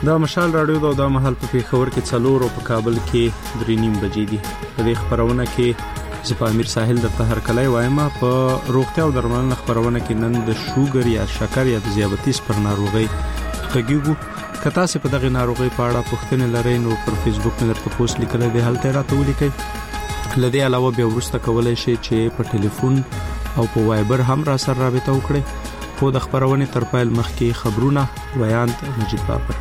دا مشال رادیو دا مهال په پیښور کې 4 او په کابل کې 3:30 بجې دي. په دې خبرونه کې زه په امیر ساحل د هر کله وایم په روغتیا او درملنه خبرونه کې نن د شوګر یا شکر یا د ذیابیطس پر ناروغي غږیږو. کته سه په دغه ناروغي په اړه پوښتنه لرئ نو پر فیسبوک مې درته پوسټ لیکل دی، هلته راته ولیکئ. لدې علاوه بیا ورسته کولای شئ چې په ټلیفون او په وایبر هم را سره رابطه وکړئ. په د خبرونه تر پایل مخکې خبرونه ویاند مجید بابر.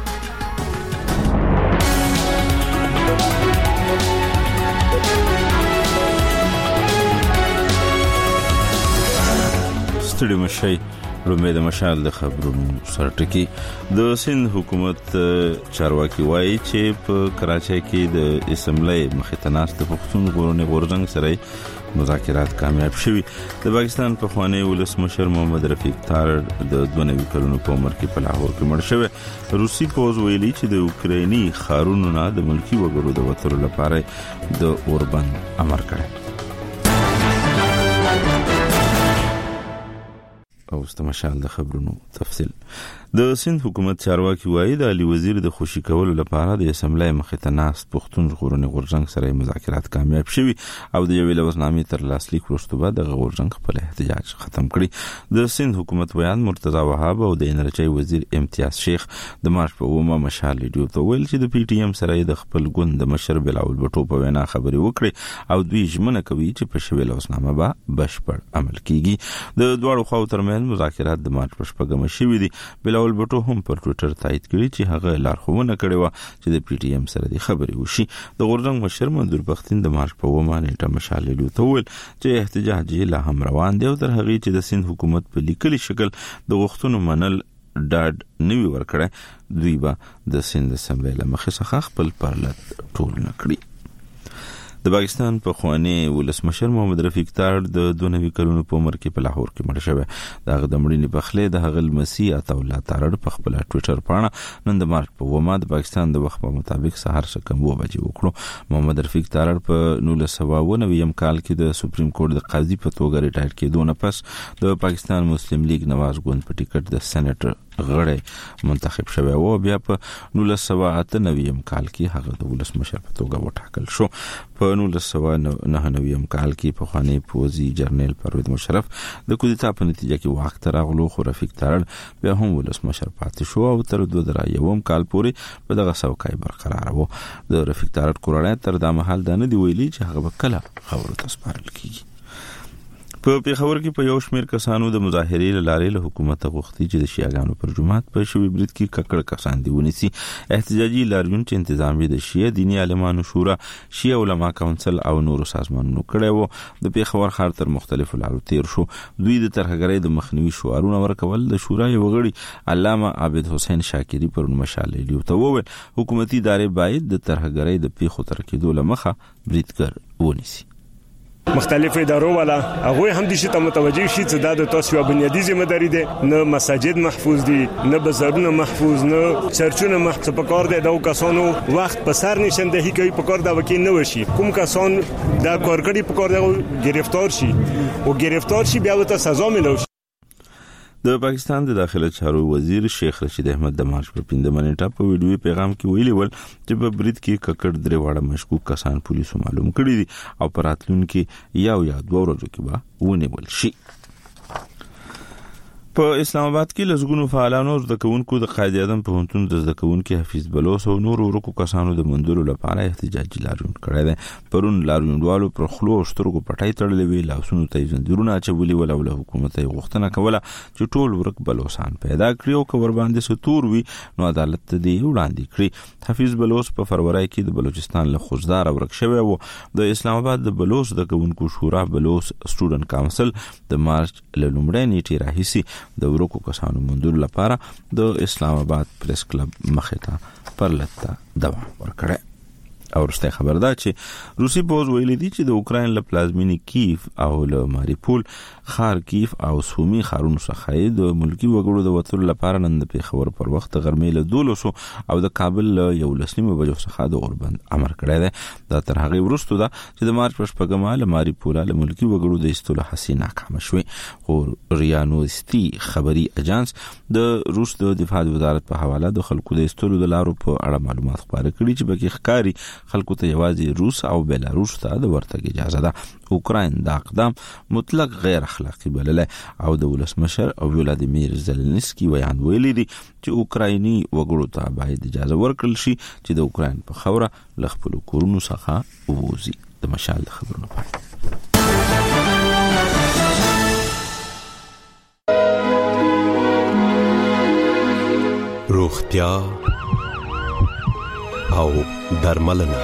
ستړي مشي رومې د مشال د خبرونو سرټکی د سند حکومت چارواکي وایي چې په کراچۍ کې د اسمبلی مخې د پښتون غورځنګ سره مذاکرات کامیاب شوي. د پاکستان په خوانی ولسمشر محمد رفیق تار د 92 کلونو په عمر کې په لاهور کې مړ شوی. روسي پوز ویلي چې د اوکرایني خارونو نه د ملکی وګړو د وټرو لپاره د اوربند امر کړی. او استمشال د خبرونو تفصیل. د سند حکومت چارواکي وایي د علي وزیر د خوشی کولو لپاره د اسمبلی مخې ته ناست پښتون غورځنګ سره مذاکرات کامیاب شوي او د یوې لوزنامې تر لاسلیک وروسته بعد د غورځنګ خپل احتجاج ختم کړی. د سند حکومت بیان مرتضی وهاب او د انرژي وزیر امتیاز شیخ د مارچ په 9 مشال ریډیو ته ویل چې د پی ټی ایم سره د خپل ګوند د مشر بلاول بټو په وینا خبرې وکړي او دوی ژمنه کوي چې په شوی لوزنامه به بشپړ عمل کیږي. د دوه خواو ترمنځ مذاکرات د مارچ په 8 شوي دي. بلاول بټو هم پر ټوئیټر تایید کړی چې هغه لارښوونه کړې و چې د پی ټی ایم سره د خبرې وشي. د غورځنګ مشر منظور پښتين د مارچ په 9 نیټه مشال ریډیو ته ویل چې احتجاج لا هم روان دی او تر هغه چې د سند حکومت په لیکلي شکل د غوښتنو منل ډاډ نوي ورکړي دوی به د سند اسمبلی مخې څخه خپل پرلط ټول نکړي. د پاکستان په خوانی ولسمشر محمد رفیق تار د 92 کلونو په عمر کې په لاهور کې مړ شوی. د غدمړینې بخله د هغل مسیح عطا الله تارړ په خپل ټوئیټر باندې نن د مارچ په 9 د پاکستان د وخت په مطابق سهار څخه 9 بجې وکړو. محمد رفیق تارړ په 1999 کال کې د سپریم کورټ د قاضي په توګه ریټایر کېدو نه پس د پاکستان مسلم لیگ نواز ګوند په ټیکټ د سېنیټر غړی منتخب شوی او بیا په 1998 کال کې هغه د ولسمشر په توګه وټاکل شو. په 1999 کال کې په خوانی پوزي جنرال پرویز مشرف د کودتا په نتیجه کې واک ته راغلو خو رفیق تارړ بیا هم ولسمشر پاتې شو او تر 2001 کال پورې په دغه څوکۍ برقرار و. د رفیق تارړ کورنۍ تر دا مهال د نه دی ویلي چې هغه کله خبرو ته سپارل کیږي. په پیښور کې په یو شمېر کسانو د مظاهرې لارې له حکومت غوښتي چې د شیعاګانو پر جماعت په شوی برید کې ککړ کسان دی ونیسي. احتجاجي لاریون چې انتظامی د شیعه دینی عالمانو شورا، شیعه علما کونسل او نورو سازمانونو کړي وو. د پیښور ښار تر مختلفو لارو تیر شو. دوی د ترهګرۍ د مخنیوي شعارونه ورکول. د شورا یو غړي علامه عابد حسین شاکری پر مشال لیدو ته وویل حکومتي ادارې باید د ترهګرۍ د پیښو تر کېدو لمخه بریدګر ونیسي. مختلف ادارو والا هغه هم د شته متوجي شي چې دا د تاسو بنیادی ذمہ داری ده. نه مساجد محفوظ دي، نه بازارونه محفوظ، نه چرچونه محفوظ. په کار ده د کسانو وخت په سر نشندهي کوي، په کار دا وکي نه وشي. کوم کسان دا کار کوي په کار دا گرفتار شي او گرفتار شي بیا ته سزا ملو شي. د پاکستان د داخله چارو وزیر شیخ رشید احمد د مارچ په 5 نیټه په ویډیو پیغام کې ویلي ول چې په برید کې ککړ درې واړه مشکوک کسان پولیسو معلوم کړي دي او په راتلونکي یا 2 ورځو کې به ونیول شي. په اسلام آباد کې لږګونو فعالانو د کوونکو د قائد اعظم په هنتون د ذکرونکو حفیظ بلوس او نور ورکو کسانو د مندلو لپاره احتجاجي لاریون کړی دی. پرون لاریونوالو پر خلو او شترګو پټای تړلې وی، لاسونو ته زنجیرونه اچولي ول او له حکومت یې غوښتنه کوله چې ټول ورک بلوسان پیدا کړي او کور باندې ستور وي نو عدالت ته دی وړاندې کړي. حفیظ بلوس په فروری کې د بلوچستان له خوزدار ورک شوی وو. د اسلام آباد د بلوس د کوونکو شورا بلوس سټوډنټ کونسل د مارچ له لومړۍ نیټې راهیسي د ورکو کسانو مندل لپاره د اسلام آباد پریس کلب مخې ته پرلته دوام ورکړي. او ورسته خبر ده چې روسي پوز ویلي دي چې د اوکرين له پلازمینې کیف او له ماریپول خار کیف او سومي خارونو څخه د ملکی وګړو د وټول لپاره نن د پیښور پر وخت غرمې له 12 او د کابل له 11 بجو څخه د اوربند امر کړی دی. دا تر هغه وروسته ده چې د مارچ په شپږمه له ماریپول له ملکی وګړو د استولو حسین ناکام شوی. خو ریانوستي خبري اجانس د روس د دفاع وزارت په حواله د خلکو د استولو د لارو په اړه معلومات خبره کړي چې بګي ښکاری خلکو ته یوازې روس او بلاروس ته د ورتګ اجازه ده. اوکراین دا اقدام مطلق غیر اخلاقی بللی او د ولسمشر ولادیمیر زلنسکی ویان ویلي دي چې اوکرایني وګړو ته باید اجازه ورکړل شي چې د اوکراین په خوره له خپل کورونو څخه ووځي. د مشال خبرونه پای. روغتیا او درملنه.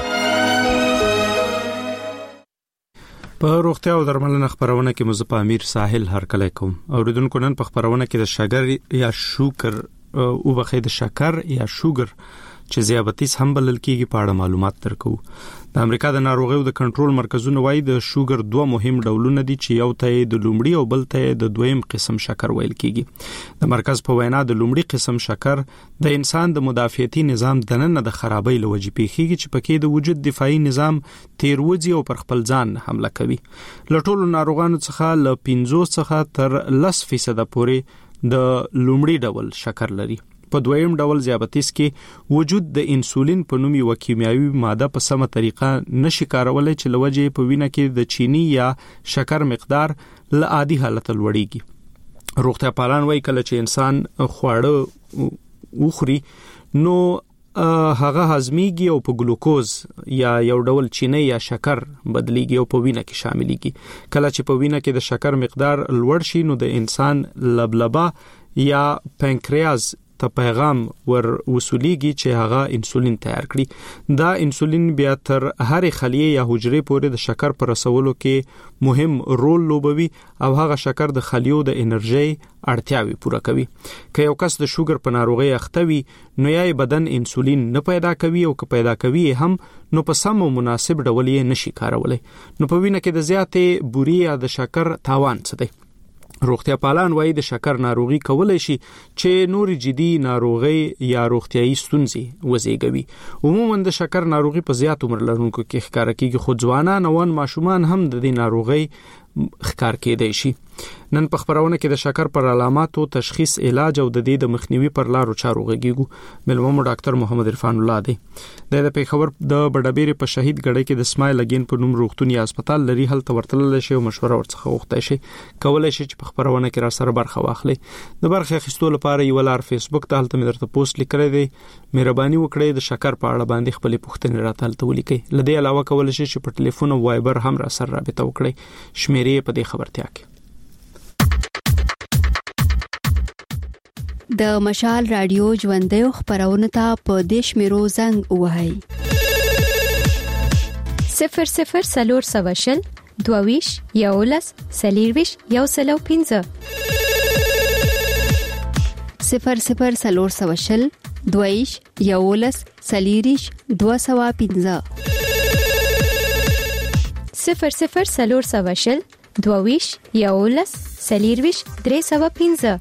په روغتیا او درملنه خبرونه کې مزه امیر ساحل هرکلی کوم. اوریدونکو نن په خبرونه کې د شګر یا شوګر او بخې د شکر یا شوګر چې ذیابطیس هم بلل کېږي په اړه معلومات درکو. د امریکا د ناروغیو د کنټرول مرکزونه وايي د شوګر دوه مهم ډولونه دي چې یو ته د لومړي او بل ته د دویم قسم شکر ویل کېږي. د مرکز په وینا د لومړي قسم شکر د انسان د مدافعتي نظام دننه د خرابۍ لوجې پیښیږي چې پکې د وجود دفاعي نظام تیروځي او پر خپل ځان حمله کوي. له ټولو ناروغانو څخه له 50 څخه تر 10% پورې د لومړي ډول شکر لري. په دویم ډول ذیابطیس کې وجود د انسولین په نوم یو کیمیاوي ماده په سمه طریقه نشي کارولای چې لوجه په وینه کې د چینی یا شکر مقدار له عادي حالت لوړیږي. روغتیا پالان وايي کله چې انسان خواړه وخوري نو هغه هضميږي او په ګلوکوز یا یو ډول چینی یا شکر بدلیږي او په وینه کې شاملېږي. کله چې په وینه کې د شکر مقدار لوړ شي نو د انسان لبلبه یا پنکریاز ته پیغام ور وصولیږي چې هغه انسولین تیار کړي. دا انسولین بیا تر هر خلیه یا حجرې پورې د شکر پر رسولو کې مهم رول لوبوي او هغه شکر د خلیو د انرژي اړتیاوي پوره کوي. که یو کس د شوګر په ناروغي اخته وي نو یې بدن انسولین نه پیدا کوي او که پیدا کوي هم نو په سم او مناسب ډول یې نشي کارولای. نو په وینه کې د زیاتې بوري یا د شکر تاوان څه دی. روغتیا پالان وايي د شکر ناروغي کولای شي چې نور جدي ناروغي یا روغتيایي ستونزې وزېږوي. عموما د شکر ناروغي په زیات عمر لرونکو کې ښکار کیږي خو ځوانان او ماشومان هم د دې ناروغي ښکار کېدای شي. نن په خبرونه کې د شکر پر علاماتو تشخیص علاج او د دې د مخنیوي پر لارو چارو غږیږو. ملومو ډاکټر محمد عرفان الله دی د پیښور د بډابېر په شهید ګړې کې د اسماعیل اگین په نوم روغتون یا هسپتال لري هلته ورتلل شي او مشوره ورڅخه وغوښتای شي. کولای شي چې په خبرونه کې را سره برخه واخلي. د برخه اخیستو لپاره یو لار فیسبوک ته هلته مې درته پوسټ لیکلی دی. مهرباني وکړئ د شکر په اړه باندې خپل پوښتنې راته هلته ولیکئ. لدې علاوه کولای شي چې په ټلیفون او وایبر هم را سره رابطه وکړئ. شمیرې په دې خبرتیا کې د مشال رادیو ژوندۍ خبرونه ته په دیش میرو زنګ وهاي 00 سلور سواشل دوویش یولس سلیرویش یوسلو 15 00 سلور سواشل دوویش یولس سلیریش 215 00 سلور سواشل دوویش یولس سلیرویش 315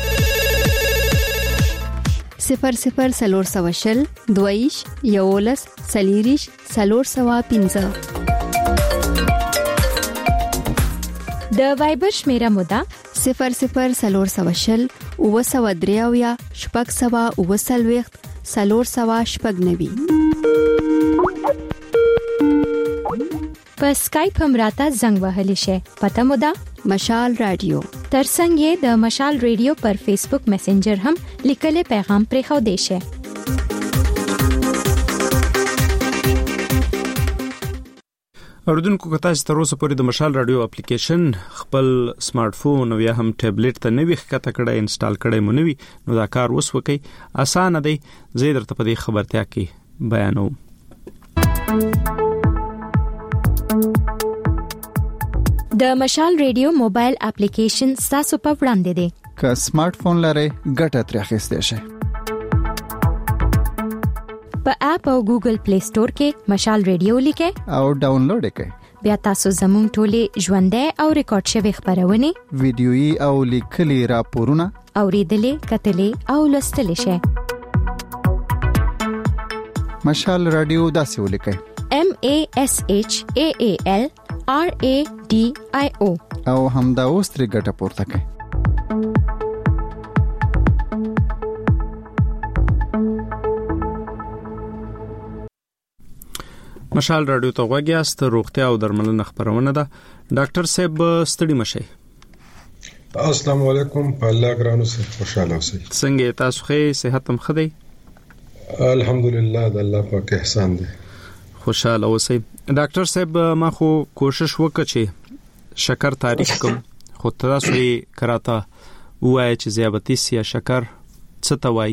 00 سلور سواشل دویش یولس سلیریش سلور سوا 15 د وایبر شمیره مودا 00 سلور سواشل او سوا دریاویا شپږ سوا او سلويخت سلور سوا شپږ نوي په سکایپ هم راته زنګ وهلی شي. پته مودا مشال رادیو ترڅنګ یې د مشال رادیو پر فیسبوک میسنجر هم لیکل پیغام پرې خو دی شي. اوردونکو کتا چې تر اوسه پورې د مشال رادیو اپلیکیشن خپل سمارټ فون او یا هم ټابلیټ ته نوی ښکته کړه انسټال کړه مو نوی نو دا کار وس وکي اسانه دی. زه درته په دې خبرتیا کې بیانوم. د مشال رادیو موبایل اپلیکیشن تاسو په وړاندې دی. که سمارټ فون لرئ ګټه ترې اخیستئ شئ. په اپ او ګوګل پلی سٹور کې مشال ریډیو لیکه او ډاونلوډ کړئ. بیا تاسو زموږ ټولې ژوندۍ او ریکارډ شوی خبرونه ویډیويي او لیکلي راپورونه اوریدلې کتلې او لوستلې شئ. مشال رادیو داسې ولیکئ MASHAAL RADIO او همدا اوس ترې ګټه پورته کړئ. مشال رادیو ته غوږی است. روغتیا او درملنه خبرونه ده. ډاکټر صاحب ستړي مشئ. السلام علیکم. په الله ګرانو سره خوشاله اوسئ. څنګه تاسو ښه صحت هم ښه دی؟ الحمدلله د الله پاک احسان دی. خوشاله اوسئ. ډاکټر صاحب ما خو کوشش وکړ چې شکر تعریف کوم، خو تاسو یې کراته وایي چې ذیابیطس یا شکر څه ته وایي؟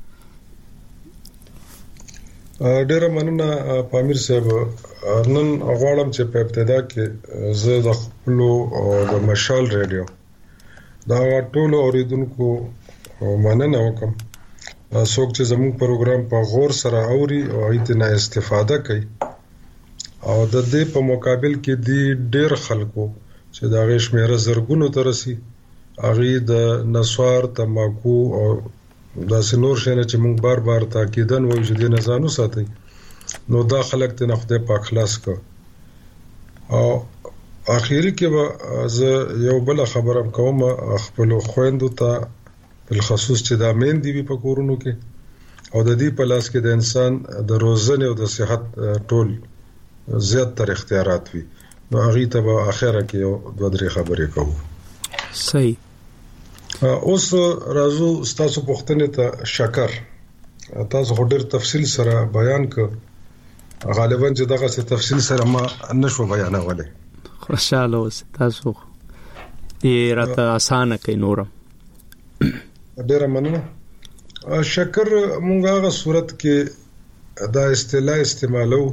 ډیره مننه پامیر صاحب. نن غواړم چې په ابتدا کې زه د خپل او د مشال ریډیو دا ټول اوریدونکو مننه وکم. څوک چې زموږ پروګرام په غور سره اوري او ایتنه استفاده کوي او د دې په مقابل کې دی ډیر خلکو چې دا غیش مېره زرګونو ترسي اغه د نسوار تماکو او دا سنور شنه چې موږ بار بار تاکیدن وایو چې د نزانو ساتي نو دا خلک ته نخده پاک خلاص کو. او اخیری کې به زه یو بل خبره کوم خپل خويندو ته بالخصوص چې دا مين دی په کورونو کې او د دې په لاس کې د انسان د روزنه او د صحت ټول زیات تر اختیارات وي نو هغه ته به اخره کې یو دوه درې خبرې کوو. صحیح. اوس راځو تاسو پوښتنه ته شکر. تاسو هډر تفصیل سره بیان ک غالبا چې دغه څه تفصیل سره ما نشو بیانوله. خوشاله اوسئ. تاسو یې راته اسانه کوي نورم. ډیره مننه. شکر مونږ هغه صورت کې دا اصطلاح استعمالو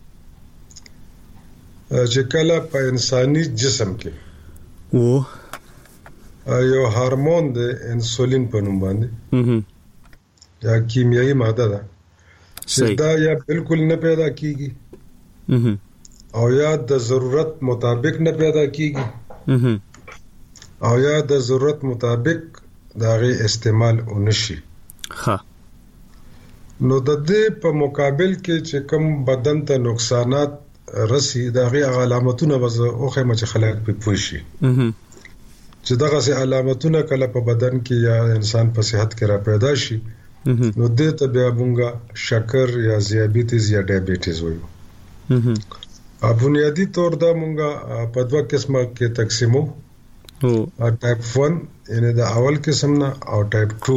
چې کله په انساني جسم کې یو هورمون د انسولین په نوم باندې یا کیمیاوي ماده ده چې دا یا بالکل نه پیدا کیږي او یا د ضرورت مطابق نه پیدا کیږي او یا د ضرورت مطابق داغه استعمال ونشي. ها نو د دې په مقابل کې چې کوم بدن ته نقصانات رسی داغه علامتونه وزه اوخه مچ خلک په پوښي چې دغه سه علامتونه کله په بدن کې یا انسان په صحت کې را پیدا شي نو دې ته بیا مونږه شکر یا ذیابیطس یا ډایبیټیز وایو. بنیادی طور دا مونږه په دوه قسمه کې تقسیمو. ټایپ 1 یعنی د اول قسم نه او ټایپ 2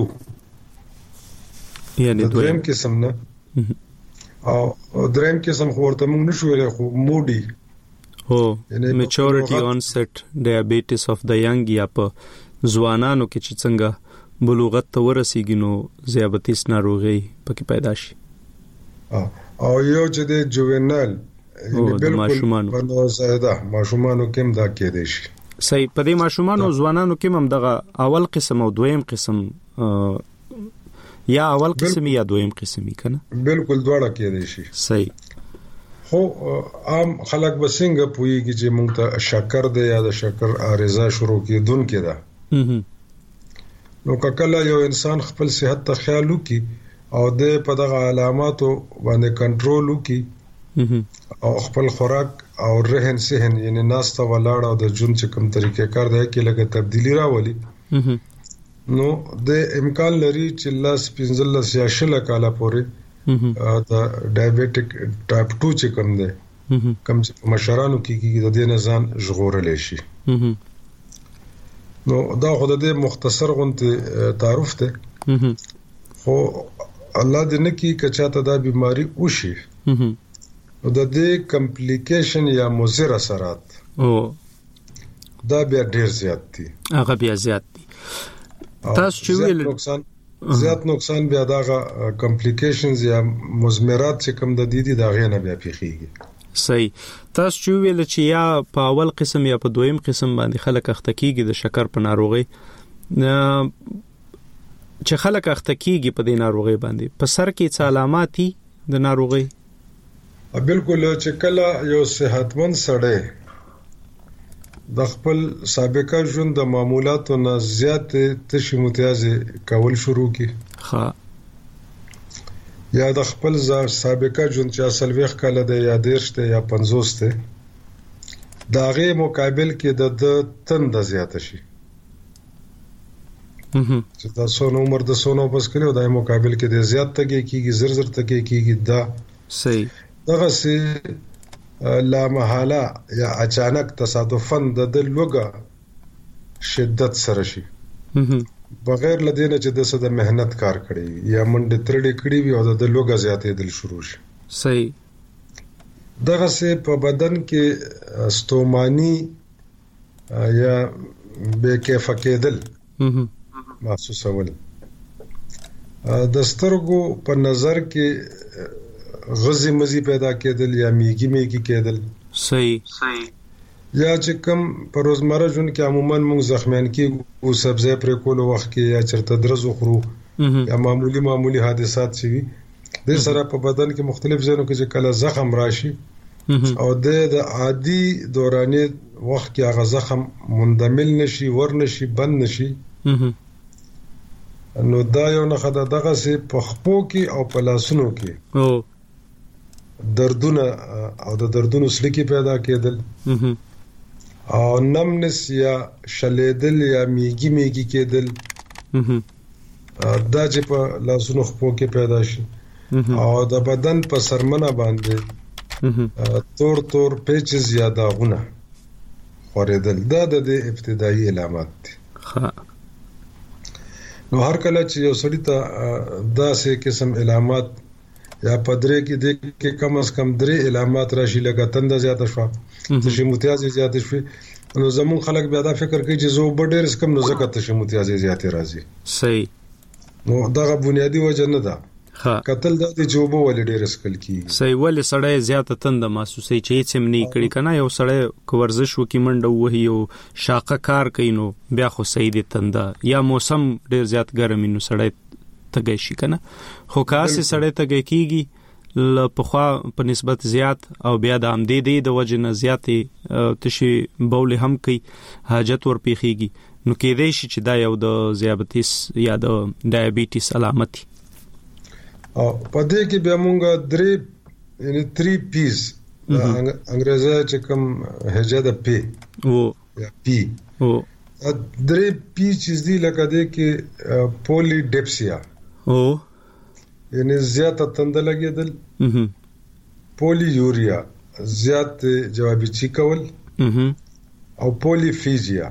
یعنی دویم قسم نه او دریم قسم ورته موږ نشو ویل خو موډي میچورټي اونست ډایبیټس اف د ینګ یا په ځوانانو کې چې څنګه بلوغت ته ورسیږي نو ذیابیطس ناروغي پکې پیدا شي. او یو چې د جوونال یعنی بالکل په نوزایده ماشومانو کې هم دا کېدای شي. صحیح. په دې ماشومان او ځوانانو کې هم دغه اول قسم او دویم قسم یا اول قسم یا دویم قسمي کنه بالکل دواړه کېدای شي. صحیح. خو عام خلک بسنګ پويږي چې موږ ته شکر دی یا د شکر عارضه شروع کېدون کې ده. نو کله یو انسان خپل صحت ته خیال وکي او د په دغه علاماتو باندې کنټرول وکي او خپل خوراک او رهن سهن یعنی ناسته ولاړ او د جون چې کوم طریقې کار دی کې لګه تبدیلی راولي نو د امکان لري چې لاس 15 یا 16 کاله پورې د ډایبیټک ټایپ 2 چې کوم دی کوم چې مشرانو کې د دې نه ځان ژغورل شي. نو دا خو د مختصر غونته تعارف ته خو الله دې نه کې کچاته دا بیماری وشي نو د دې کمپلیکیشن یا مضر اثرات دا بیا ډیر زیات دي. هغه بیا زیات دي. تاسو چې ویل زیات نقصان بیا دا کمپلیکیشنز یا مزمرات چې کوم د دې دا غینه بیا پیخیږي. صحیح. تاسو چې ویل چې یا په اول قسم یا په دویم قسم باندې خلک اخته کیږي د شکر په ناروغي چې خلک اخته کیږي په دې ناروغي باندې په سر کې څه علامات دي د ناروغي؟ بالکل چې کله یو صحتمند سړی د خپل سابقه ژوند د معمولاتو نه زیات تشي متیازې کول شروع کی یا د خپل سابقه ژوند چې اصل وخت کله د یا 10 ته یا 50 ته داغه مقابل کې د تند زیات شي چې دا سونو عمر د سونو بس کړو د مقابل کې د زیات تګي کیږي زر تګي کیږي دا صحیح دغه سي لا محاله یا اچانک تصادفاً د لوګه شدت سره شي بغیر لدینه چې د صد مهنت کار کړي یا منډه ترډي کړي وي او د لوګه زیاتې دل شروع شي صحیح دغه سي په بدن کې ستومانی یا بے کیف کېدل محسوسول د سترګو په نظر کې غزي مزي پیدا کېدل یا میګي کېدل صحیح یا چې کوم په روزمره ژوند کې عموما موږ زخمیان کې او سبزی پر کول وخت کې یا چرته درز خورو یا معمولی حادثات شي د سره په بدن کې مختلف ځایونو کې چې کله زخم راشي او د عادي دوراني وخت کې هغه زخم مندمل نشي ورنشي بند نشي نو دا یو نه خدای دغه سي په خپو کې او په لاسونو کې دردونه او د دردونو سلکی پیدا کېدل او نمنس یا شلیدل یا میګي کېدل دا چې په لاسونو خپو کې پیدا شي او د بدن په سرمنه باندې تور پیچز یا داغونه خوریدل دا د ابتدایي علامات دي نو هر کله چې یو سړی ته داسې قسم علامات یا پدری کې د کې کم از کم 3 علامات راشي لکه تند زیاته شو تشموتیازي زیاته شو نو زمون خلک بیا دا فکر کوي چې زو ډېر کم نو زکه تشموتیازي زیاته راځي صحیح نو دا بنیادی وجه نه ده قتل د جوبو ول ډېر اسکل کی صحیح ول سړی زیاته تند محسوسي چې هیڅ هم نه کړي کنه یو سړی ورزش وکي منډه وهي او شاقه کار کوي نو بیا خو صحیح دي تند یا موسم ډېر زیات ګرم نو سړی تګي شي کنه خو کاسه سړی تګي کیږي په خوا په نسبت زیات او بیا د امدیدې د وجه نه زیاتې تشي بول هم کوي حاجت ور پیخيږي نو کېدې شي چې دا یو د ذیابیطس یا د ډایابیټس علامت او پدې کې بیا مونږه 3 پیز انګریزي چې کوم هجا د پی او یا پی او 3 پی چې دې لکه دې کې پولی ډیپسیا او یعنی زیاته تند لګیدل پولی یوریا زیات جوابي چی کول او پولیفیجیا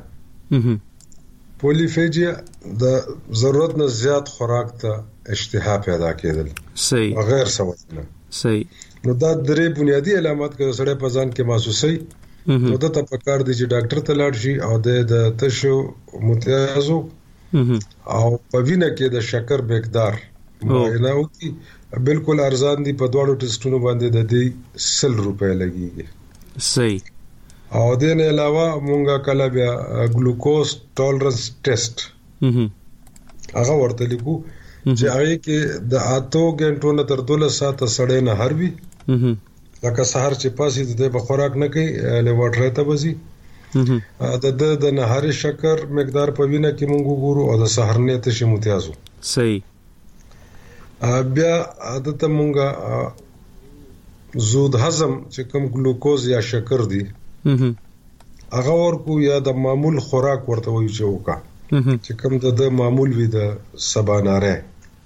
د ضرورت نه زیات خوراک ته اشتها پیدا کېدل صحیح غیر سوچنه صحیح نو دا 3 بنیادی علامات کې سړی په ځان کې محسوسي نو ته پکار دي چې ډاکټر ته لاړ شي او د تشو متیازو او په وینه کې د شکر مقدار معاینه وکړي بالکل ارزان دي په دوړو ټیسټونو باندې د دې 100 روپے لګيږي صحیح او د نه علاوه مونږه کله بیا ګلوکوز ټولرنس ټیسټ هغه ورته لیکو چې هغه کې د 8 غنټو نه تر 12 ساعته سړی نه هروي لکه سحر چې پاسې د خوراک نه کوي له واټر ته وځي د نهاري شکر مقدار په وینه کې مونږ ګورو او د سحر نه ته شي متیازو صحیح بیا عادت مونږه زود هضم چې کوم ګلوکوز یا شکر دی هغه ورکو یا د معمول خوراک ورته وایي چې وکا چې کوم د معمول وي د سباناره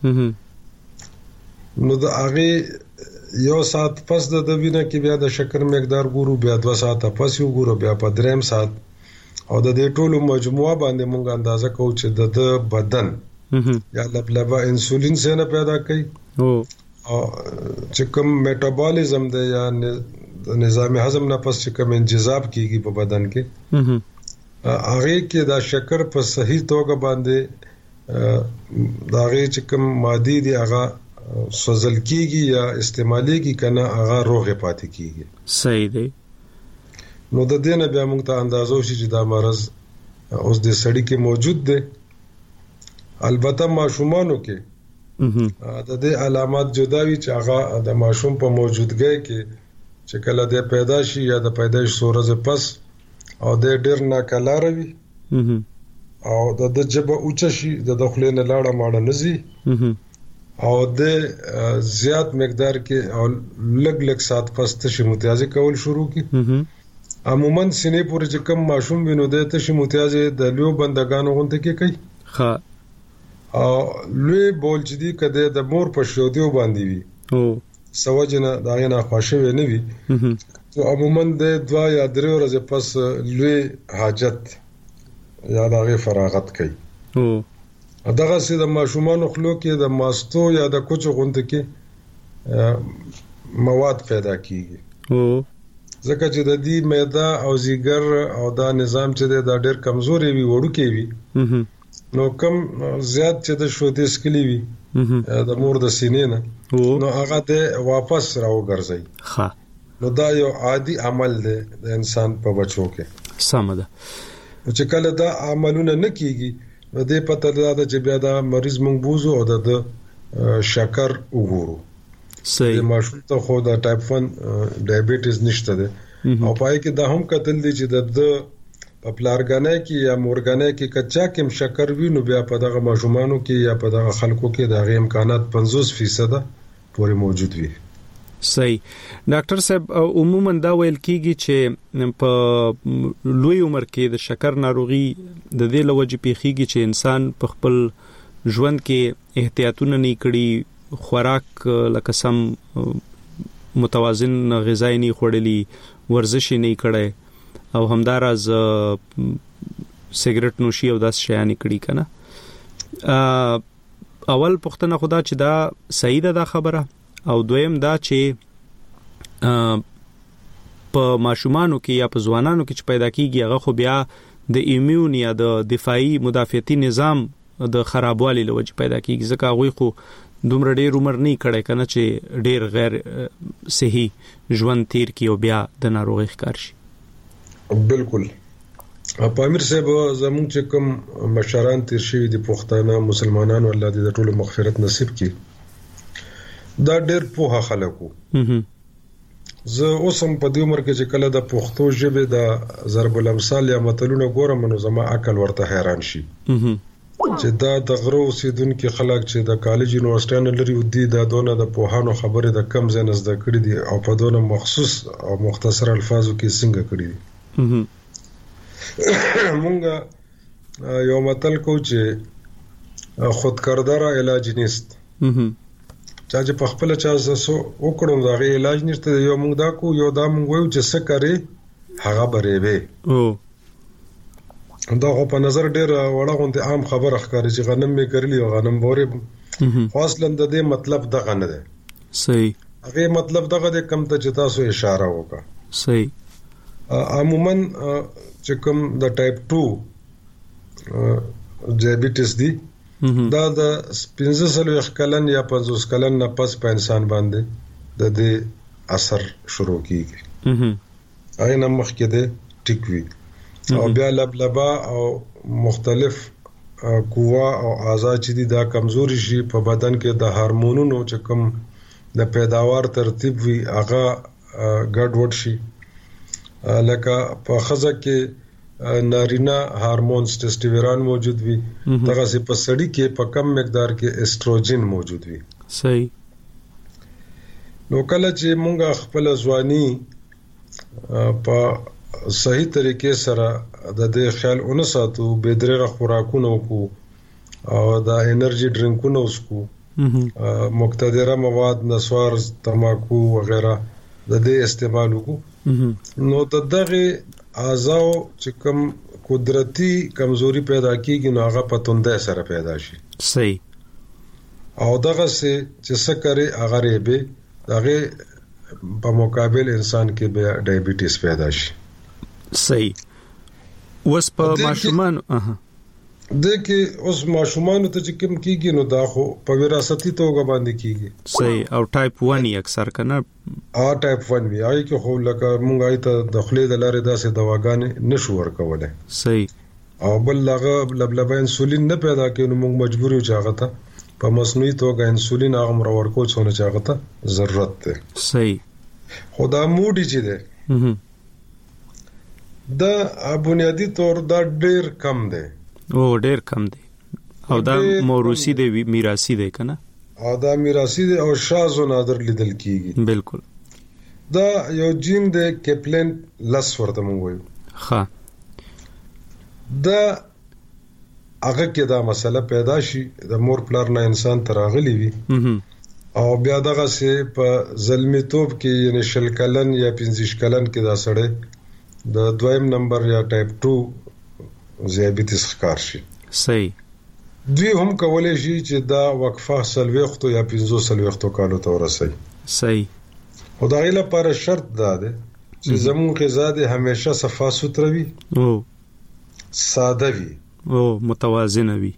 نو د هغه یو ساعت پس د وینه کې بیا د شکر مقدار ګورو بیا 2 ساعت پس یو ګورو بیا په 3 ساعت او د دې ټولو مجموعه باندې مونږ اندازه کوو چې د بدن یا لبلبا انسولین څنګه پیدا کوي او چې کوم میټابولیزم دی یا نظام هضم نه پس چې کوم انجذاب کیږي په بدن کې هغه کې دا شکر په صحیح توګه باندې دا هغه چې کوم مادي دی هغه سوزل کیږي یا استعماليږي کنه هغه روغه پاتې کیږي صحیح دی نو د دې نه بیا موږ ته اندازو شي چې دا مرز اوس د سړی کې موجود دی البته ماشومانو کې د دې علامات جداوي چې هغه د ماشوم په موجودګۍ کې چې کله د پیدا شي یا د پیدایش سورزه پس او د ډیر ناکلاره وي او د جبه اوچه شي د داخلي نه لاړه ماړه نزي او د زیات مقدار کې او لګ سات پس تشي متیازي کول شروع کی عموما سینې پورې چې کم ماشوم وینو د تشي متیازي د لیو بندگانو غونډه کې کوي ها او لوی بول چې دی کده د مور په شودیو باندې وي او سوجنه داغه نه خوښوي نه وي تو عموما د 2 یا 3 ورځې پس لوی حاجت یا دغه فراغت کوي او دغه سي د ماشومان خلو کې د ماستو یا د کوچ غوند کې مواد پیدا کیږي ځکه چې د دې معده او زیګر او دا نظام چې د ډېر کمزوري وي وړو کې وي نو کم زیات چې د شودې سکلی وي د مور د سینې نه نو هغه ته واپس راوګرځي ها نو دا یو عادي عمل دی د انسان په بچو کې سم ده چې کله دا عملونه نه کیږي نو دې پته ده چې بیا دا مریض مونږ بوزو او د شکر وګورو صحیح ماشوم ته خو دا ټایپ 1 ډایابټیز نشته ده او پای کې دا هم کتل دي چې د په پلارګانې کې یا مورګانې کې کچا کې شکر وینو بیا په دغه ماشومانو کې یا په دغه خلکو کې د امکانات 50% پورې موجود وي صحیح ډاکټر صاحب عموما دا ویل کیږي چې په لوی عمر کې د شکر ناروغي د دې لوجې پیخيږي چې انسان په خپل ژوند کې احتیاطونه نه کړي خوراک لکه سم متوازن غذای نه خورلي ورزش نه کړي او همدارز سیګریټ نوشي او داس شیان کړي کنه اول پختنه خدا چې دا صحیح ده دا خبره او دویم دا چې په ماشومانو کې یا په ځوانانو کې چې پیدا کیږي هغه خو بیا د ایمیون یا د دفاعي مدافعتي نظام د خرابوالي لوجه پیدا کیږي ځکه هغه خو دومره ډیر عمر نه کړي کنه چې ډیر غیر صحیح ژوند تیر کی او بیا د ناروغي ښکار شي بالکل پامیر صاحب زموږ چې کوم مشران تیر شوی دي پښتانه مسلمانانو الله دې د ټولو مغفرت نصیب کړي دا ډېر په خلکو زه اوسم په دې عمر کې چې کله د پښتو ژبه د ضرب الامثال یا متلونه ګورم نو زما عقل ورته حیران شي چې دا د غرو سیدونکو خلک چې د کالج یونیورسيټانو لري ودی دا دونه د پوهانو خبره د کم ځای نزد کړی دي او په دونه مخصوص او مختصر الفاظو کې څنګه کړی دي مونږ یو متل کو چې خودکردار علاج نیست چې په خپل چا زسو وکړم دا غي علاج نشته یو مونږ دا کو یو دا مونږ وایو چې څه کوي هغه بره به دا په نظر ډیر وړه غونډه عام خبره ښکاري چې غنم می کړلی او غنم بورې خاصلن د دې مطلب دغه نه ده صحیح هغه مطلب دغه د کم ته چې تاسو اشاره وکړه صحیح عموما چې کوم د ټایپ 2 ډایابټیس دی دا د 15 کلن یا 50 کلن نه پس په انسان باندې د دې اثر شروع کیږي اېنه مخکې ده ټیکوي او بیا لبلبا او مختلف قوا او اعضاء چې دي دا کمزوري شي په بدن کې د هورمونونو چې کوم د پیداوار ترتیب وي هغه ګډوډ شي لکه په خزه کې نارینه هورمونز ټسټوستيرون موجود وي دغه سي په سړی کې په کم مقدار کې استروجن موجود وي صحیح نو کله چې مونږ خپل ځواني په صحیح طریقې سره د دې خیال اونساتو بيدرغه خوراکونه کو او د انرژي ډرینکونه وسکو مقتدره مواد نسوار تماکو وغیرہ د دې استعمال وکړو نو دغه اعضاء چې کوم قدرتی کمزوري پیدا کیږي نو هغه پتونده سره پیدا شي صحیح او دغه سه چې څه کوي هغه ریبه دغه په مقابل انسان کې به ډایابټیس پیدا شي صحیح وس په ماشومان دغه اوس ماشومان ته چې کوم کیږي نو دا خو په وراثتي توګه باندې کیږي صحیح او ټایپ 1 اکثر کنه ټایپ 1 وی آی کې خو لکه مونږ ایته د خلې د لارې داسې دواګانې نشو ورکوله صحیح او بل لغه لبلبا انسولین نه پیدا کینو مونږ مجبور یو چاغه ته په مصنوعي توګه انسولین هغه مرورکو څونه چاغته ضرورت ده. صحیح. خدا موډي چې ده دا بنیادی طور دا ډیر کم ده. ډیر کم ده او دا موروثي دی میراثي دی کنه. دا میراثي دی او شاذ و نادر لیدل کیږي. بالکل. دا یو جین دی کپلن لس ورته مونږ وایو. ها دا هغه کې دا مسله پیدا شي د مور پلار نه انسان تراغلی وي او بیا دغه سه په زلمی توپ کې یعنی شل کلن یا 15 کلن کې دا سړی د دویم نمبر یا ټایپ 2 ذیابیطس ښکار شي. صحیح. دوی هم کولای شي چې دا وقفه سلويختو یا 15 سلويختو کالو ته ورسي. صحیح. خدای لپاره شرط دا ده چې زموږ غذا دې همیشه صفا سوتره وي او ساده وي او متوازنه وي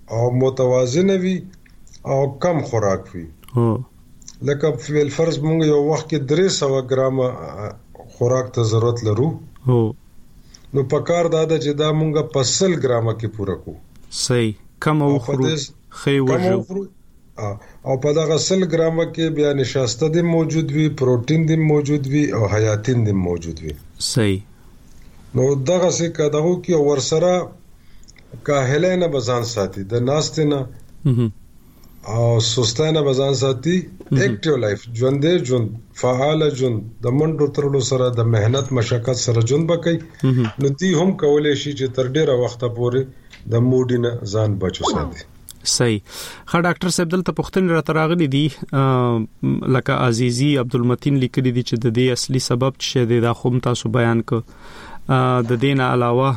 او کم خوراک وي. لکه فل فرض مونږ یو وخت کې 300 ګرام خوراک ته ضرورت لرو نو پکار دا ده چې دا مونږه په 100 ګرام کې پوره کو. صحیح. کم او خورو خې وژو او په دغه 100 ګرام کې بیا نشاسته دي موجود وي، پروتین دي موجود وي او حیاتین دي موجود وي. صحیح. نو دغه څه کداغو کې ورسره کاهله نه بزان ساتي د ناستنه او سستانه بزان ساتي. اکټیو لایف ژوندې ژوند فعال ژوند د منډو ترلو سره د مهنت مشقت سره ژوند بکې نو دی هم کولای شي چې تر ډیره وخت پورې د موډینه ځان بچو ساتي. صحیح. ښه ډاکټر صاحب دلته پوښتنه را تراغلي دي لکه عزیزی عبدالمتین لیکلي دي چې د دې اصلي سبب څه دی دا خو تاسو بیان ک د دین علاوه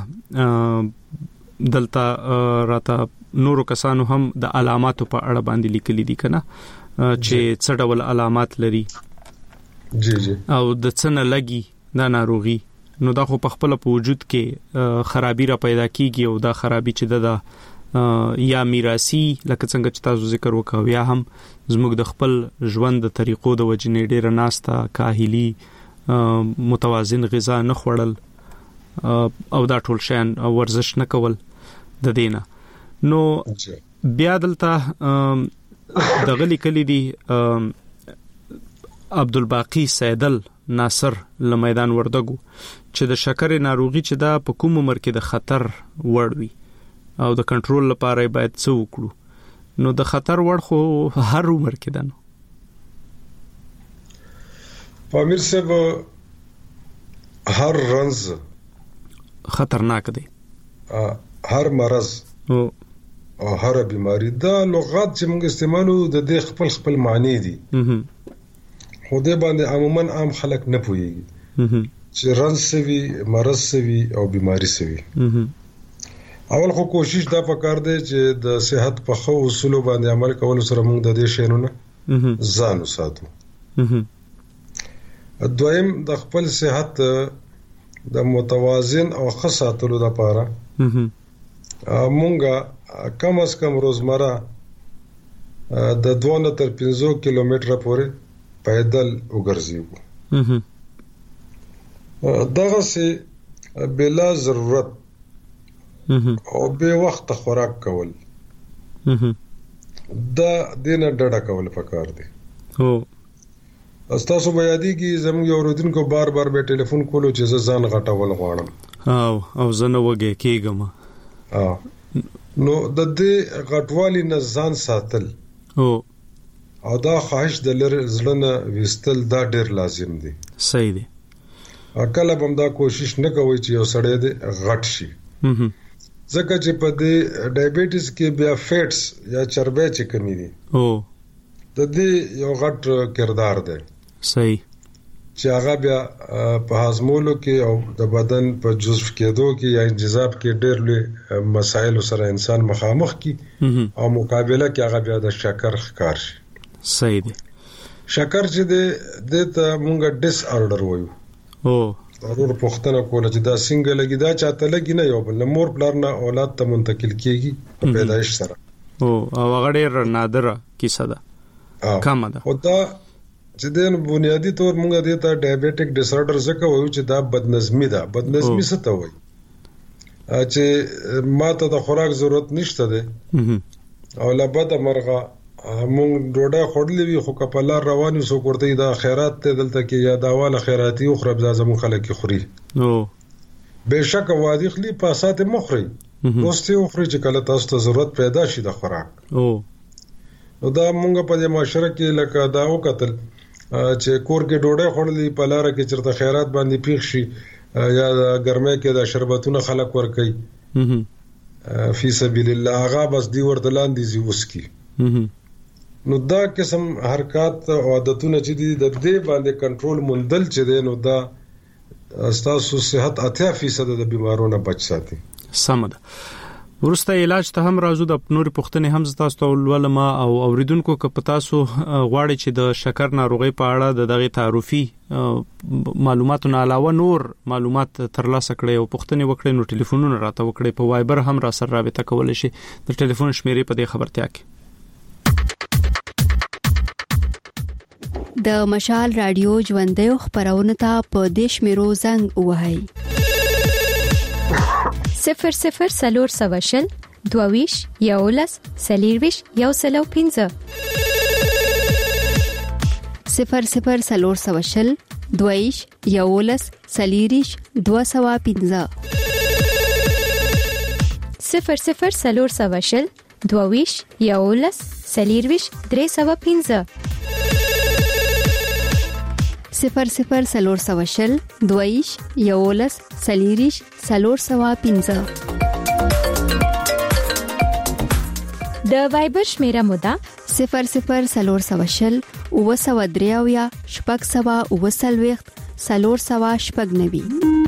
دلته راته نورو کسانو هم د علاماتو په اړه باندې لیکلي دي کنه چې څه ډول علامات لري. جی او د څنګه لګي دا ناروغي نو دا خو په خپل په وجود کې خرابي را پیدا کیږي او دا خرابي چې دا یا میراثي لکه څنګه چې تاسو ذکر وکاو یا هم زموږ د خپل ژوند د طریقو د وجنې ډېر ناستا کاهلی متوازن غذا نه خوړل او دا ټول شیان ورزش نه کول د دینه نو بیا دلته د غلی کلی دی عبدالباقی سیدل ناصر له میدان وردګو چې د شکر ناروغي چې دا په کوم عمر کې د خطر وړ وي او د کنټرول لپاره باید څه وکړو نو د خطر وړ خو هر عمر کې ده. نو پامیر صاحب هر رنز خطرناک دی، هر مرض او هر بیماری دا لغات چې موږ استعمالو د دې خپل معنی دي خو دې باندې عموما عام خلک نه پوهیږي چې رنز سوي مرض سوي او بیماری سوي. اول خو کوشش دا پکار دی چې د صحت په خو اصول باندې عمل کول سره موږ د دې شینو نه ځان وساتو. دویم د خپل صحت د متوازن او ښه ساتلو لپاره مونږه کم از کم روزمره د 2 تر 5 کیلومتره پورې پیدل وګرځو. دغه سي بلا ضرورت او به وخت خوراک کول دا دینه ډډه کول پکار دي. تاسو به یادی کی زموږ یو ورودونکو بار به ټلیفون کولو چې ځان غټول غواړم او زنه وګه کېګم نو د دې غټوالي نه ځان ساتل او دا خواهش د زړه وستل دا ډیر لازم دي. صحیح دي. کله هم دا کوشش نه کوي چې یو سړی دې غټ شي ځکه چې په دې ډایبټیس کې بیا فیټس یا چربی چې کمی دي د دې یو غټ کردار دی. صحیح. چې هغه بیا په هضمولو کې او د بدن په جزف کېدو کې یا انجذاب کې ډېر لوی مسایل سره انسان مخامخ کی او مقابله کې هغه بیا د شکر ښکار شي. صحیح دی. شکر چې د ته مونږه ډیس آرډر وایو ضرور پښتنه کوله چې دا څنګه لګي دا چاته لګي نه یو بل مور پلار نه اولاد ته منتقل کیږي په پیدایش سره او هغه ډېر نادره کیسه ده کم ده. خدا چې د بنیادی طور مونږه د ته ډایبټیک ډیس آرډر زکه وایو چې دا بدنظمی ده. بدنظمی څه ته وایي چې ماته د خوراک ضرورت نشته ده او لبد مرغه مونږ ډوډۍ خورلې وي خو کپلار روانو سو کوړتي دا خیرات ته دلته کې یا داواله خیراتی او خراب زمون خلک خوري بهشکه وادي خلی پاسات مخري دوستي او خوري چې کله تاسو ته ضرورت پیدا شي د خوراک نو دا مونږ په دې معاشره کې لکه دا وکتل چې کور کې ډوډۍ خورلې په لار کې چرته خیرات باندې پیښ شي یا ګرمه کې د شربتونو خلک ور کوي فی سبیل الله هغه بس دی ورته لاندې زی وسکی نو دا قسم حرکات او عادتونه چې دي د دې باندې کنټرول مندل چې دي نو دا تاسو صحت 80% د بیمارونو بچ ساتي سمد ورسته علاج ته هم راځو د نور پښتنې هم تاسو ته ولما او اوریدونکو که پتا سو غواړي چې د شکر ناروغي په اړه د دغه تعارفي معلوماتونو علاوه نور معلومات ترلاسه کړئ او پښتنې وکړئ نو ټلیفونونه راته وکړئ په وایبر هم را سره رابطه کولای شي د ټلیفون شمیرې په دې خبرتیا کې د مشال رادیو ژوندې خبرونه ته په دیش میرو زنګ وهاي 00 سلور سواشل دوویش یولس سلیرویش یوسلو 15 00 سلور سواشل دوویش یولس سلیریش 215 00 سلور سواشل دوویش یولس سلیرویش 315 00 سلور سواشل دویش یولس سلیریش سلور سوا 15 د وایبر شمیره مودا 00 سلور سواشل او سوا دریاویا شپږ سوا او سلويخت سلور سوا شپږ نوي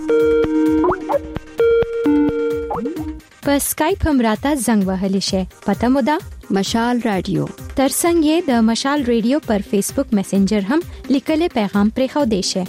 په سکایپ هم راته زنګ وهلی شي پته مودا مشال رادیو ترڅنګ یې د مشال رادیو پر فیسبوک میسنجر هم لیکل پیغام پرې خو دی شي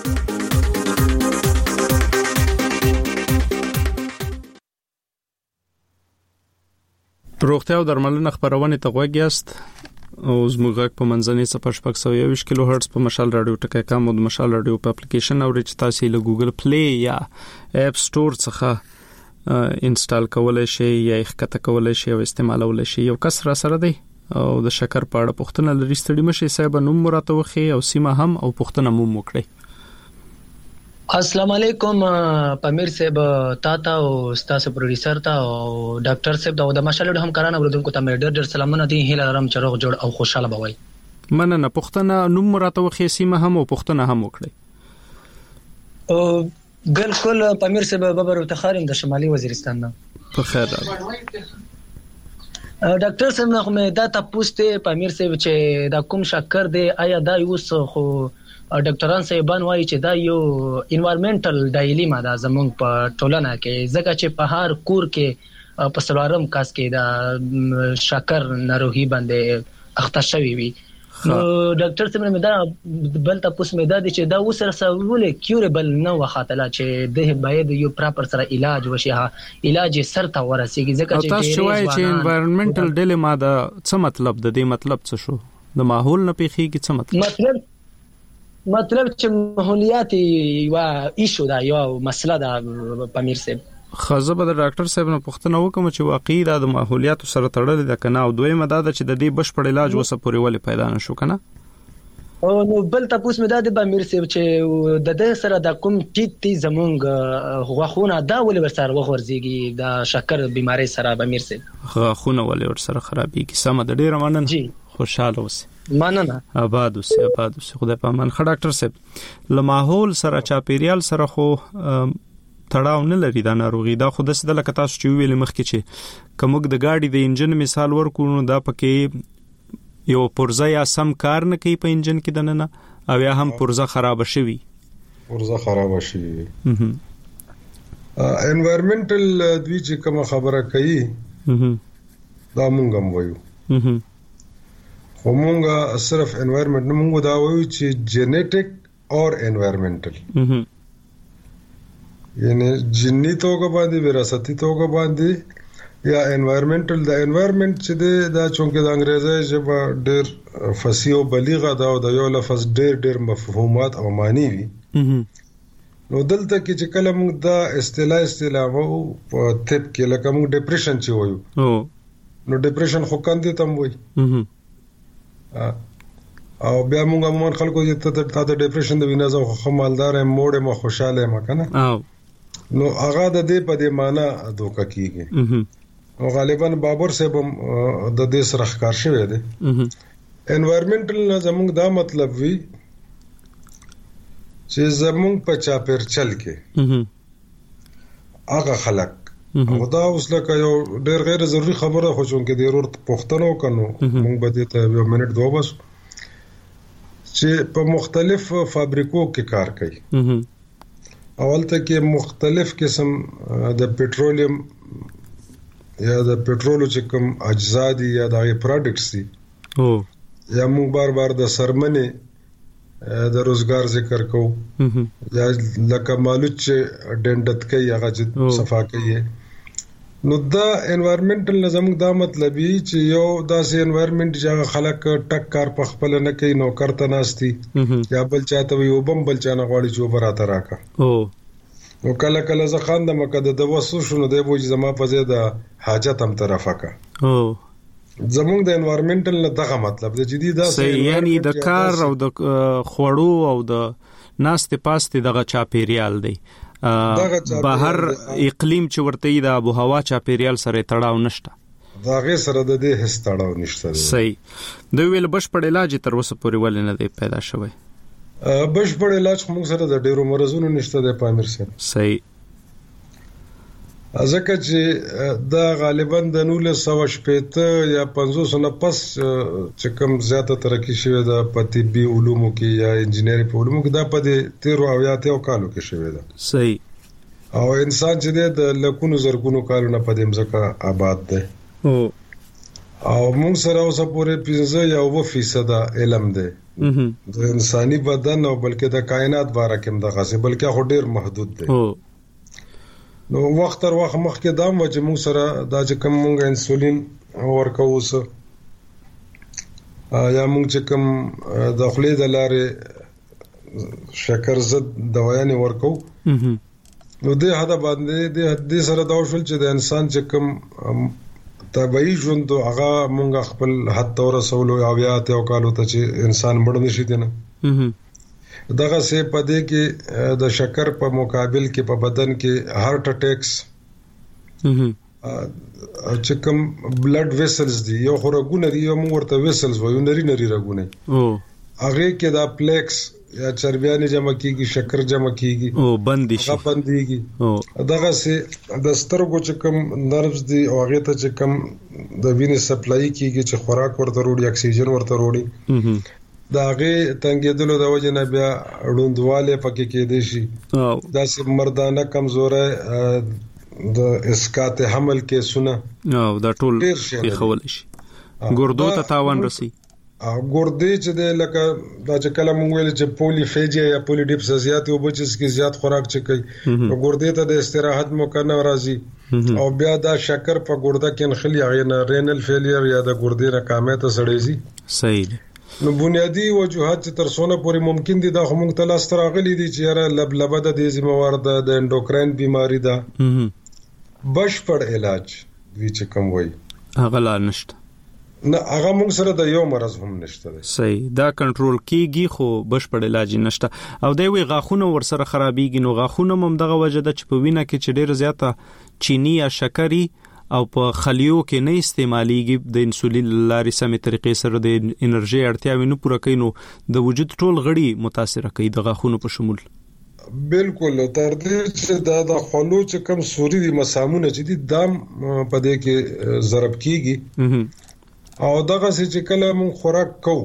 روغتیا او درملنه خبرونه ته غوږیاست او زموږ په منځنۍ صفر شپږ 120 کیلو هرتز په مشال رادیو ټکای کام او د مشال رادیو په اپلیکیشن او چې تاسو له ګوګل پلی یا اپ سٹور څخه انسټال کولای شئ یا ښکته کولای شئ او استعمالولای شئ یو کس را سره دی او د شکر په اړه پوښتنه لري ستړي مشي صاحب نوم مراته وخی او سیمه هم او پوښتنه مو وکړي السلام علیکم پامیر صاحب تاتا او استاد پروډوسر تا او ډاکټر صاحب د مشال هم کارانه ورودونکو ته مې ډېر سلامونه دي هیله لرم چې روغ جوړ او خوشاله بوي مننه پوښتنه نوم مراته وخی سیمه هم او پوښتنه هم وکړي بالکل پامیر صاحب ببر وتخارم د شمالي وزیرستان نه په خیر ډاکټر صاحب نو مې دا تاسو ته پامیر صاحب چې دا کوم شکر دی آیا دا یو خو ډاکټران صاحبان وایي چې دا یو انوایرنمنټل ډایلیما دا زمونږ په ټولنه کې ځکه چې په هر کور کې په سلوارم کاس کې دا شکر ناروغي باندې اخته شوی وي نو ډاکټر صاحب مې دا بل تاسو مې دا دي چې دا وسره سوالونه کیوربل نه وخاتله چې د باید یو پراپر سره علاج وشي علاج سر ته ورسیږي ځکه چې تاسو وایي چې انوایرنمنټل ډایلیما دا څه مطلب د دې مطلب څه شو د ماحول نه پیخيږي څه مطلب چې ماحولیاتي وا ایشو دا یو مسله دا پامیر صاحب خزه به د ډاکټر صاحب نه پوښتنه وکم چې واقعي دا د ماحولیات سره تړلې ده کنه او دویمه دا چې د دې بشپړ علاج وسه پورې ولې پیدا نشو کنه او نو بل تاسو مې دا د بامیر صاحب چې د دې سره د کوم ټیټي زمونږ غوښونه دا ولې ورسره وغورځيږي د شکر بيمارۍ سره بامیر صاحب غوښونه ولې ورسره خرابېږي سم د ډېر مننه خوشاله اوسئ مننه آباد اوسئ خدای په امان ډاکټر صاحب له ماحول سره چاپیریال سره خو تړاو نه لري دا ناروغي دا خود څه د لکه تاسو چې ویل مخکې چې کومګ د گاډي د انجن مثال ورکوونو دا پکې یو پرزه یا سم کار نه کوي په انجن کې دنه او یا هم پرزه خراب شوی انوایرنمنټل دوی چې کوم خبره کوي دا مونږ هم وایو خو مونږ صرف انوایرنمنت نه مونږ دا وایو چې جینیټک اور انوایرنمنټل یعنی جنی توګه باندې وراثتي توګه باندې یا انوایرنمنټل د انوایرنمنت چې دا چونکه د انګریزي ژبه ډېر فصیح او بلیغه دا او د یو لفظ ډېر مفهومات او معنی وي نو دلته کې چې کله موږ دا اصطلاح وو په طب کې لکه موږ ډیپریشن چې وایو نو ډیپریشن خو کاندي تم وای او بیا موږ عموما خلکو ته د ډیپریشن د وینځو خو مالدار موړ ما خوشاله ما کنه نو هغه د دې په دې معنی دوکه کیږي او غالبا بابر صاحب د دې سره ښکار شوی دی انوایرنمنټل زموږ دا مطلب وی چې زموږ په چاپیر چل کې هغه خلک او دا اوس لکه یو ډېر غیر ضروري خبره خو چونکې د ضرورت پوښتنه وکړو موږ به دې ته یو منټ دوه بس چې په مختلف فابریکو کې کار کوي اول ته کې مختلف قسم د پټرولیم یا د پټرولو چې کوم اجزا دي یا د پروډکټس دي یا موږ بار د سرمنې د روزګار ذکر کوو یا لکه مالوچ ډنډت کوي هغه صفا کوي نو دا انوایرنمنټل نظم دا مطلب چې یو داسې انوایرنمنت چې خلک ټک کار په خپل نه کوي نو کرته ناشتي یا بل چاته یو بم بل چانه غواړي چې وبراته راکا نو کله کله ځخان د مکه د وسو شنو دی وځي زما په ځای د حاجت هم طرفه کا زمونږ د انوایرنمنټل نه دغه مطلب د جدي دا یعنی د کار او د خوړو او د ناست پاست دغه چاپیریال دی بهر اقلیم چې ورته د ابو هوا چاپیریال سره تړاو نشته دا غي سره د دې هیڅ تړاو نشته صحیح د ویل بشپړ علاج تر اوسه پورې ول نه دی پیدا شوی بشپړ علاج موږ سره د ډیرو مرزونو نشته د پامیر سره صحیح ځکه چې دا غالبا د 1960 یا 500 نه پس چې کوم زیاته ترقی شوه د طبي علومو کې یا انجینری په علومو کې دا په 13 او 18 کالو کې شوه دا صحیح او انسان چې د لکونو زرګونو کالونو په دې ځکه آباد دی او موږ سره اوسه پورې 15 یا 20% علم دی د انساني بدن او بلکې د کائنات باره کې هم دغه څه بلکې خو ډیر محدود دی نو وخت تر وخت مخکې دا چې موږ سره دا چې کوم موږ انسولین ورکو وسه یا موږ چې کوم د خولې د لارې شکر ضد دوايانې ورکو نو د هدا باندې د سره دا شول چې د انسان چې کوم طبيعي ژوند هغه موږ خپل حد تور رسول او بیا ته کالو ته چې انسان مړ نشي دینه دغه سه پدې کې د شکر په مقابل کې په بدن کې هارت اٹیکس چې کوم بلډ ویسلز دي یو خورګونه دي یو ورته ویسلز وایو نری رګونه هغه کې دا پلیکس یا چربیانې جمع کیږي شکر جمع کیږي او بنديږي دغه سه د سترګو چې کوم نروز دي او هغه ته چې کوم د وینې سپلای کیږي چې خوراک ورته وروړي اکسیجن ورته وروړي دا غي تنګېدلو د وجه نه بیا ړوندواله پکې کېدې شي دا سه مردانه کمزورې د اسقاط حمل کې سونه او دا ټول کې خول شي ګردو ته تاوان رسي ګردې چې د لکه دا چې کله مونږ ویل چې پولیفیجیا یا پولیډیپسزیات او بچس کې زیات خوراک چکي ګردې ته د استراحت موقع راځي او بیا دا شکر په ګرده کې نخلي غینه رینل فیلیر یا د ګردې رقامه ته سړېږي صحیح نو بنیادی وجوهات چې تر څونه پورې ممکن دي دا خو موږ ته لاس راغلي دي چې یاره لبلبه د دې ذمہوار ده د انډوکراین بیماری ده بشپړ علاج وی چې کوم وای هغه لا نشته نه هغه موږ سره د یو مرز هم نشته صحیح دا کنټرول کیږي خو بشپړ علاج نشته او دی وی غاخونه ور سره خرابېږي نو غاخونه هم دغه وجه ده چې په وینه کې چې ډیر زیاته چینی یا شکرې او په خلیو کې نه استعماليږي د انسولین لارې سمې طریقې سره د انرژي اړتیاوې نه پوره کوي نو د وجود ټول غړي متاثر کوي د غاخونو په شمول بالکل تر دې چې د خلو چې کم سوري دي مسامونه چې دي دام په دې کې ضرب کیږي او دغه چې کله مون خوراک کو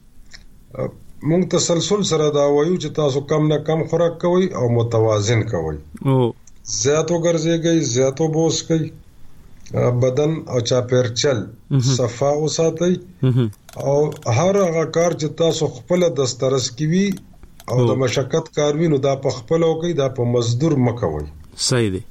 مون تسلسل سره دا وایو چې تاسو کم نه کم خوراک کوئ او متوازن کوئ زیاتو ګرځيږي زیاتو بوس کوي بدن او چاپیر چل صفا وساتئ او هر هغه کار چې تاسو خپل دسترس کوي او د مشقت کار وینو دا په خپل او کوي دا په مزدور مکوي صحیح دی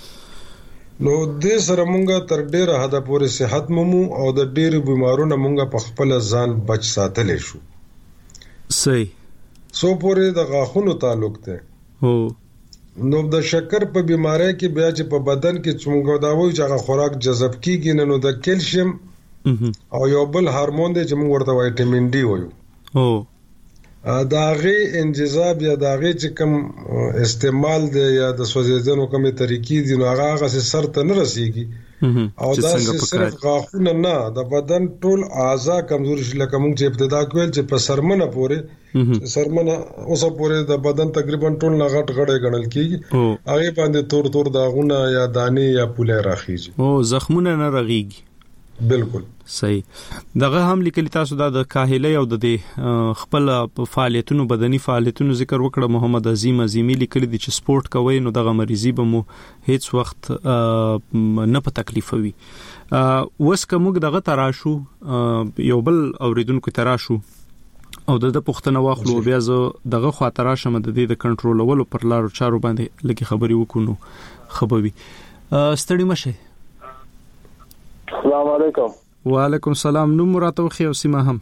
نو دې سره مونږه تر ډیره حد پورې صحت ممو او د ډیرو بیمارونو مونږه په خپل ځان بچ ساتلې شو صحیح سو پورې د غاخونو تعلق ته هو نو د شکر په بیماری کې بیا چې په بدن کې څنګه دا وایي چې هغه خوراک جذب کیږي نو د کیلشیم او یو بل هورمون دی چې موږ ورته وایټامین ډي وایو دا غي انجذاب یا دا غي چې کوم استعمال دی یا د سوځیدنو کومه طریقې دي نو هغه سر ته نه رسیږي او دا صرف غاښونه نه د بدن ټول اعضاء کمزوري شي لکه موږ چې ابتدا کویل چې په سرمنه پورې سرمنه اوسه پورې د بدن تقریبا ټول نه غټ غړې ګڼل کیږي هغه باندې تور داغونه یا دانې یا پوله راخیږي او زخمونه نه رغيږي بالکل صحیح دغه هم لیکل تاسو د کاهلۍ او د خپل فعالیتونو بدني فعالیتونو ذکر وکړه محمد عظیمي لیکل دي چې سپورت کوي نو دغه مریضي به مو هیڅ وخت نه په تکلیفوي وس کوم دغه تراشو یو بل اوریدونکو تراشو او د پښتنه واخلو بیا زه دغه خاطر شمه د دې د کنټرولولو پر لارو چارو باندې لکه خبري وکونو خبوي ستړي مشه السلام علیکم وعلیکم السلام نو مراته خو سیمه هم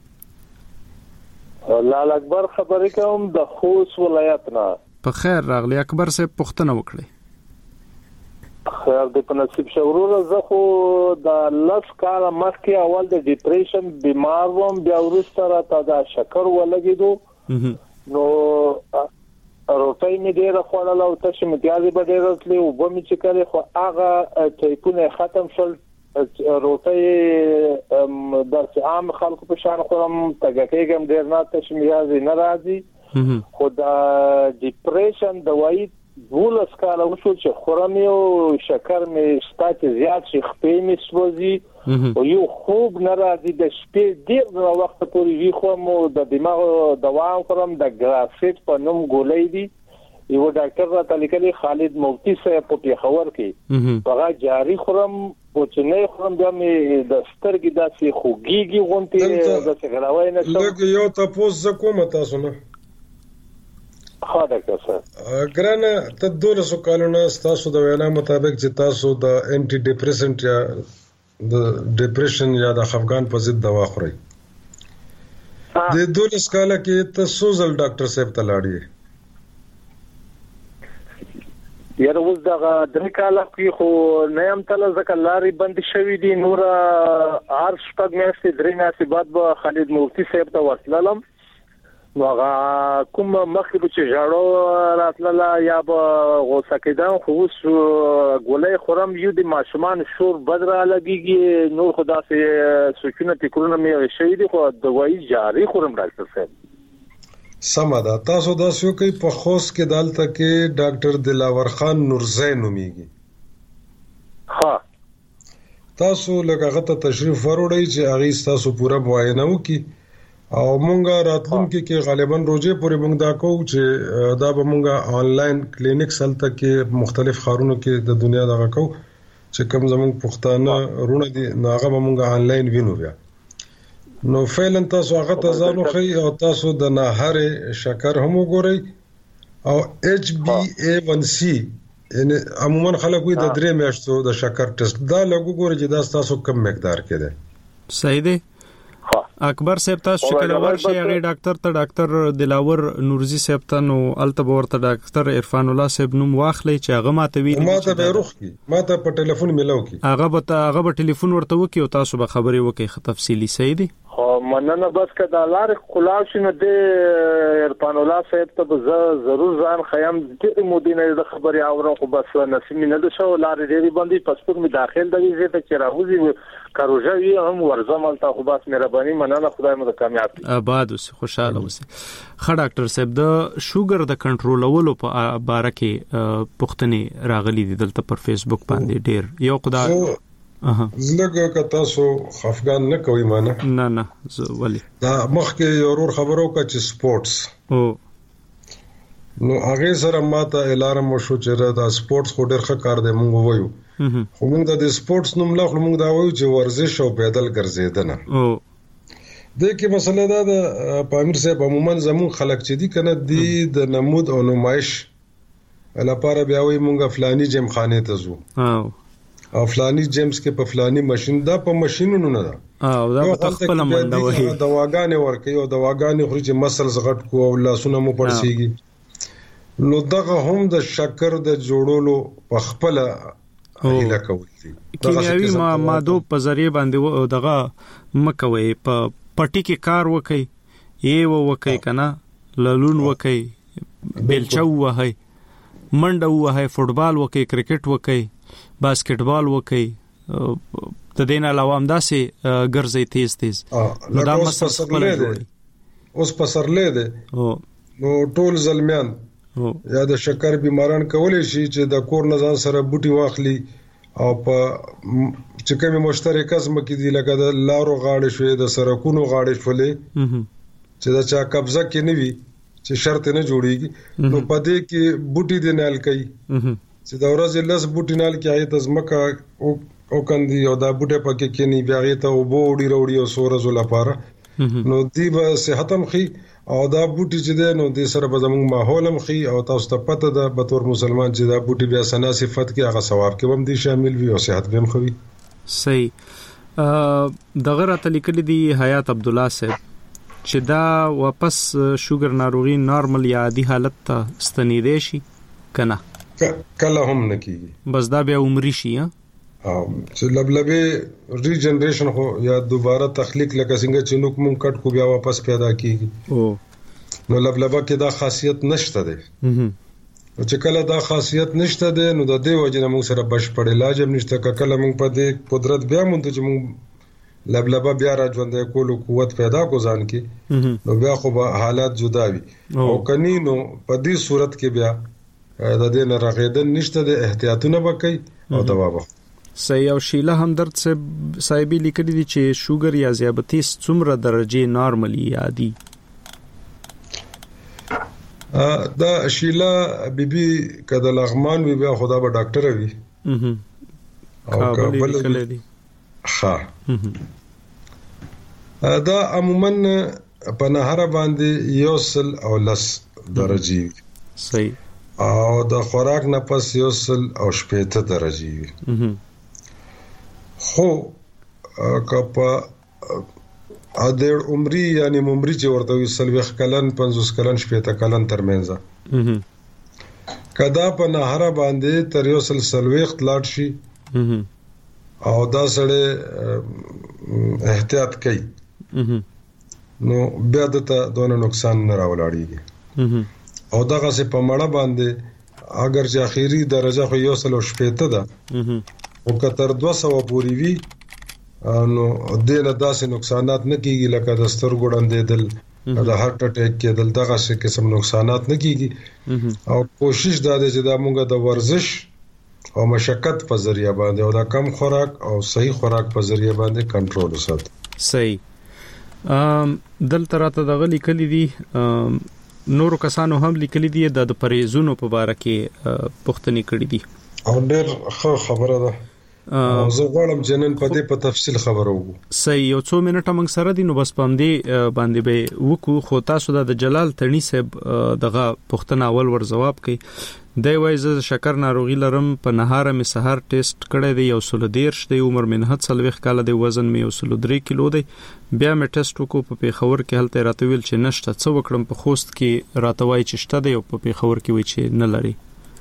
لال اکبر خبرې کوم د خوست ولایت نه په خیر راغلی اکبر صاحب پښتنه وکړي خیر دې په نصیب شورو زه خو د لس کال مخکې اول د ډیپریشن بیمار وم بیا وروسته راته د شکر ولګېدو نو روټۍ مې ډېره خوړله او تشه متیازې به ډېره تلې اوبه مې چې کړې خو هغه ټیپونه ختم شول روټۍ داسې عام خلکو په شان خورم تګکېږم ډېر نه تشه متیازې نه راځي خو د ډیپریشن دوايي 12 کاله وشو چې خورم یو شکر مې شته چې زیات شي خپې مې سوځي او یو خوب نه راځي د شپې ډېر وخت پورې وی خورم او د دماغ دوا خورم د ګرافیټ په نوم ګولۍ دي یو ډاکټر راته لیکلي خالد مفتی صاحب په پیښور کې هغه جاری خورم او چې نه خورم بیا مې د سترګې داسې خوږیږي غونټې د سګراوي نه لکه یو تاسو کوم تاسو نه ها ډاکټر صاحب ګرانه ته 200 کالونه تاسو د وینا مطابق چې تاسو د انټي ډیپریسنټ یا د ډیپریشن یا د خفګان په ضد دوا خورئ د 200 کاله کې تاسو ځل ډاکټر صاحب ته لاړی یاره اوس دغه 3 کاله کې خو نه هم تل ځکه لارې بند شوې دي نور هر شپږ میاشتې 3 میاشتې بعد به خالد مفتی صاحب ته ورتلم نو هغه کوم مخکې چې جاړو راتله یا به غوسه کېدم خو اوس ګولۍ خورم یو د ماشومان شور بد را لګېږي نور خو داسې سوچونه فکرونه مې شوي دي خو دوايي جاري خورم ډاکټر صاحب سمه ده تاسو دا څه کوي په خوست کې دالته کې ډاکټر دلاور خان نورزی نوميږي ها تاسو لږه غته تشریف وروړئ چې هغه تاسو پوره معاینه وکړي او مونږه راتلونکي کې غالبا روزه پورې مونږ دا کوو چې دا به مونږه آنلاین کلینیک سلته کې مختلف خارونو کې د دنیا دغه کوو چې کوم زمونږ پښتانه رونه دي ناغه به مونږه آنلاین وینو بیا نو فعلا تاسو هغه تاسو خو او تاسو د نهره شکر هم وګورئ او HbA1c یعنی عموما خلک وي د 3 میاشتو د شکر ټیسټ دا لګو ګوري چې دا تاسو کم مقدار کې ده صحیح ده اکبر صاحب تاسو چې کله ورشي هغه ډاکټر ته ډاکټر دلاور نورزی صاحب ته نو الته ورته ډاکټر عرفان الله صاحب نوم واخلي چې هغه ماته وی ماته به روخ کی ماته په ټلیفون ملو کی هغه به ټلیفون ورته وکي او تاسو به خبري وکي تفصيلي صحیح دي خو مننه بس کدا لار خلاص شنه د عرفان الله صاحب ته ضرور ځان خیام د مدینه د خبري اورم خو بس نسیم نه د شو لار ډېری باندې پاسپورت می داخل د ویزه ته چراوزي کاروجوي هم ورزمل ته خو بس مهرباني مننه خدای مو کامیاب آباد اوسه خوشاله اوسه خ ډاکټر صاحب د شوګر د کنټرولولو په باره کې پښتني راغلي دي دلته پر فیسبوک باندې ډېر یو خدای زلګه که تاسو خفګان نه کوي مانه نه ولی دا مخکې ضرور خبرو کا چې سپورتس نو هغه سره ماته الارم وشو چې دا سپورتس خو ډېر ښه کار دی مونږ وایو خو مونږ د سپورتس نوم لا خو مونږ دا وایو چې ورزش او پیدل ګرځیدنه د کې مسله دا د پامیر صاحب عموما زمون خلک چې دي کنه دی د نمود او نمایش لپاره بیا وایي مونږ فلانی جیم خانه ته ځو او فلانی جیمز کې په فلانی ماشين دا په ماشينونو نه ده او دا په خپل منډه وهي دواګانې ورکي او دواګانې خوري چې مسلز غټ کو او لاسونه مو پړسيږي نو دغه هم د شکر د جوړولو په خپل هیله کول دي. کیمیاوي مادو په ذریعہ باندې دغه مکوي په پټی کې کار وکي وکي کنه لالون وکي بیلچو وهي منډه وهي فوټبال وکي کرکټ وکي باسکټبال وکي د دین علاوه هم داسې ګرځي تیز دا مسله اوس پسرلې ده نو ټول زلمیان یا د شکر بیماران کولای شي چې د کور نزان سره بوټي واخلي او په چې کومه مشترکه ځم کې دی لکه د لارو غاړې شوې د سرکونو غاړې شولې چې دا چا قبضه کې نه وي چې شرط نه جوړيږي نو پدې کې بوټي د نال کوي چې دا ورځ لس بوټي نال کې آیت ازمکا او کندي او دا بوټه پکې کې نه بیا ته او بوډي وروړي او سورز لپاره نو دی به صحتم خي او دا بوټي چې ده نو د سره په زموږ ماحول هم خي او تاسو ته پته ده به تور مسلمان چې دا بوټي بیا سنا صفت کې هغه ثواب کې هم دي شامل وي او صحت به هم خوي. صحیح. دغه راته لیکلي دي حیات عبد الله صاحب چې دا واپس شوګر ناروغي نارمل یا عادي حالت ته ستنیدې شي کنه کله هم نه کیږي بس دا بیا عمرې شي چې لبلبه ریجنریشن خو یا دوباره تخلیق لکه څنګه چې نو کوم کټ کو بیا واپس پیدا کیږي نو لبلبه کې دا خاصیت نشته ده چې کله دا خاصیت نشته ده نو د دې وجه نه موږ سره بشپړ علاج هم نشته کله موږ په دې قدرت بیا مونږ چې موږ لبلبه بیا را ژوندې کولو قوت پیدا کو ځان کې نو بیا خو به حالات جدا وي او کني نو په دې صورت کې بیا د دې نه راغیدل نشته د احتیاطونه وکړي او دوا به صحیح. او شیله همدرد صاحب لیکلي دي چې شوګر یا ذیابیطس څومره درجه نارملی عادي دا شیله بیبي کده لغمان وی بیا خدا به ډاکټر وي او کابل لیکلي ها دا عموما په نهر باندې یوسل او لس درجه صحیح او د خوراک نه پس یوسل او شپېته درجه خو کپا ادر عمرې یعنی عمرې چې ورته وسلوخ کلن 50 کلن شپېته کلن ترمنځ کدا په نهر باندې تر یوسل سلوخ لاټ شي او دا سره احتیاط کوي نو بیا دته دونه نقصان نه راولاړيږي او دغه څه په مړه باندې اگر چې اخیری درجه خو یو سل شپېته ده او کتر 200 پوری وی نو دله داسې نقصانات نه کیږي لکه د سترګو ډندېدل د هارت اٹیک کېدل دغه څه قسم نقصانات نه کیږي او کوشش دا ده چې دا مونږه د ورزش او مشقت په ذریعہ باندې او دا کم خوراک او صحیح خوراک په ذریعہ باندې کنټرول وساتو. صحیح. دل تراته دغه لیکلي دي نورو کسانو هم لیکلي دي د پرهیزونو په اړه کې پوښتنې کړې دي او ډېر خبره ده زه غواړم چې نن په دې په تفصیل خبرو وکړو. صحیح. یو څو منټه موږ سره دي نو بس په دې باندې به وکړو خو تاسو د جلال تڼي صاحب دغه پوښتنه اول ور جواب کړئ. د وایزه شکر ناروغي لرم په نهاره می سحر ټیسټ کړی دی یو سل دیر شته عمر منه 30 کال دی وزن می 3 کیلو دی بیا می ټیسټ وکړو په پیښور کې هلته راتویل چې نشته څو وکړم په خوست کې راتوي چې شته دی او په پیښور کې وی چې نه لري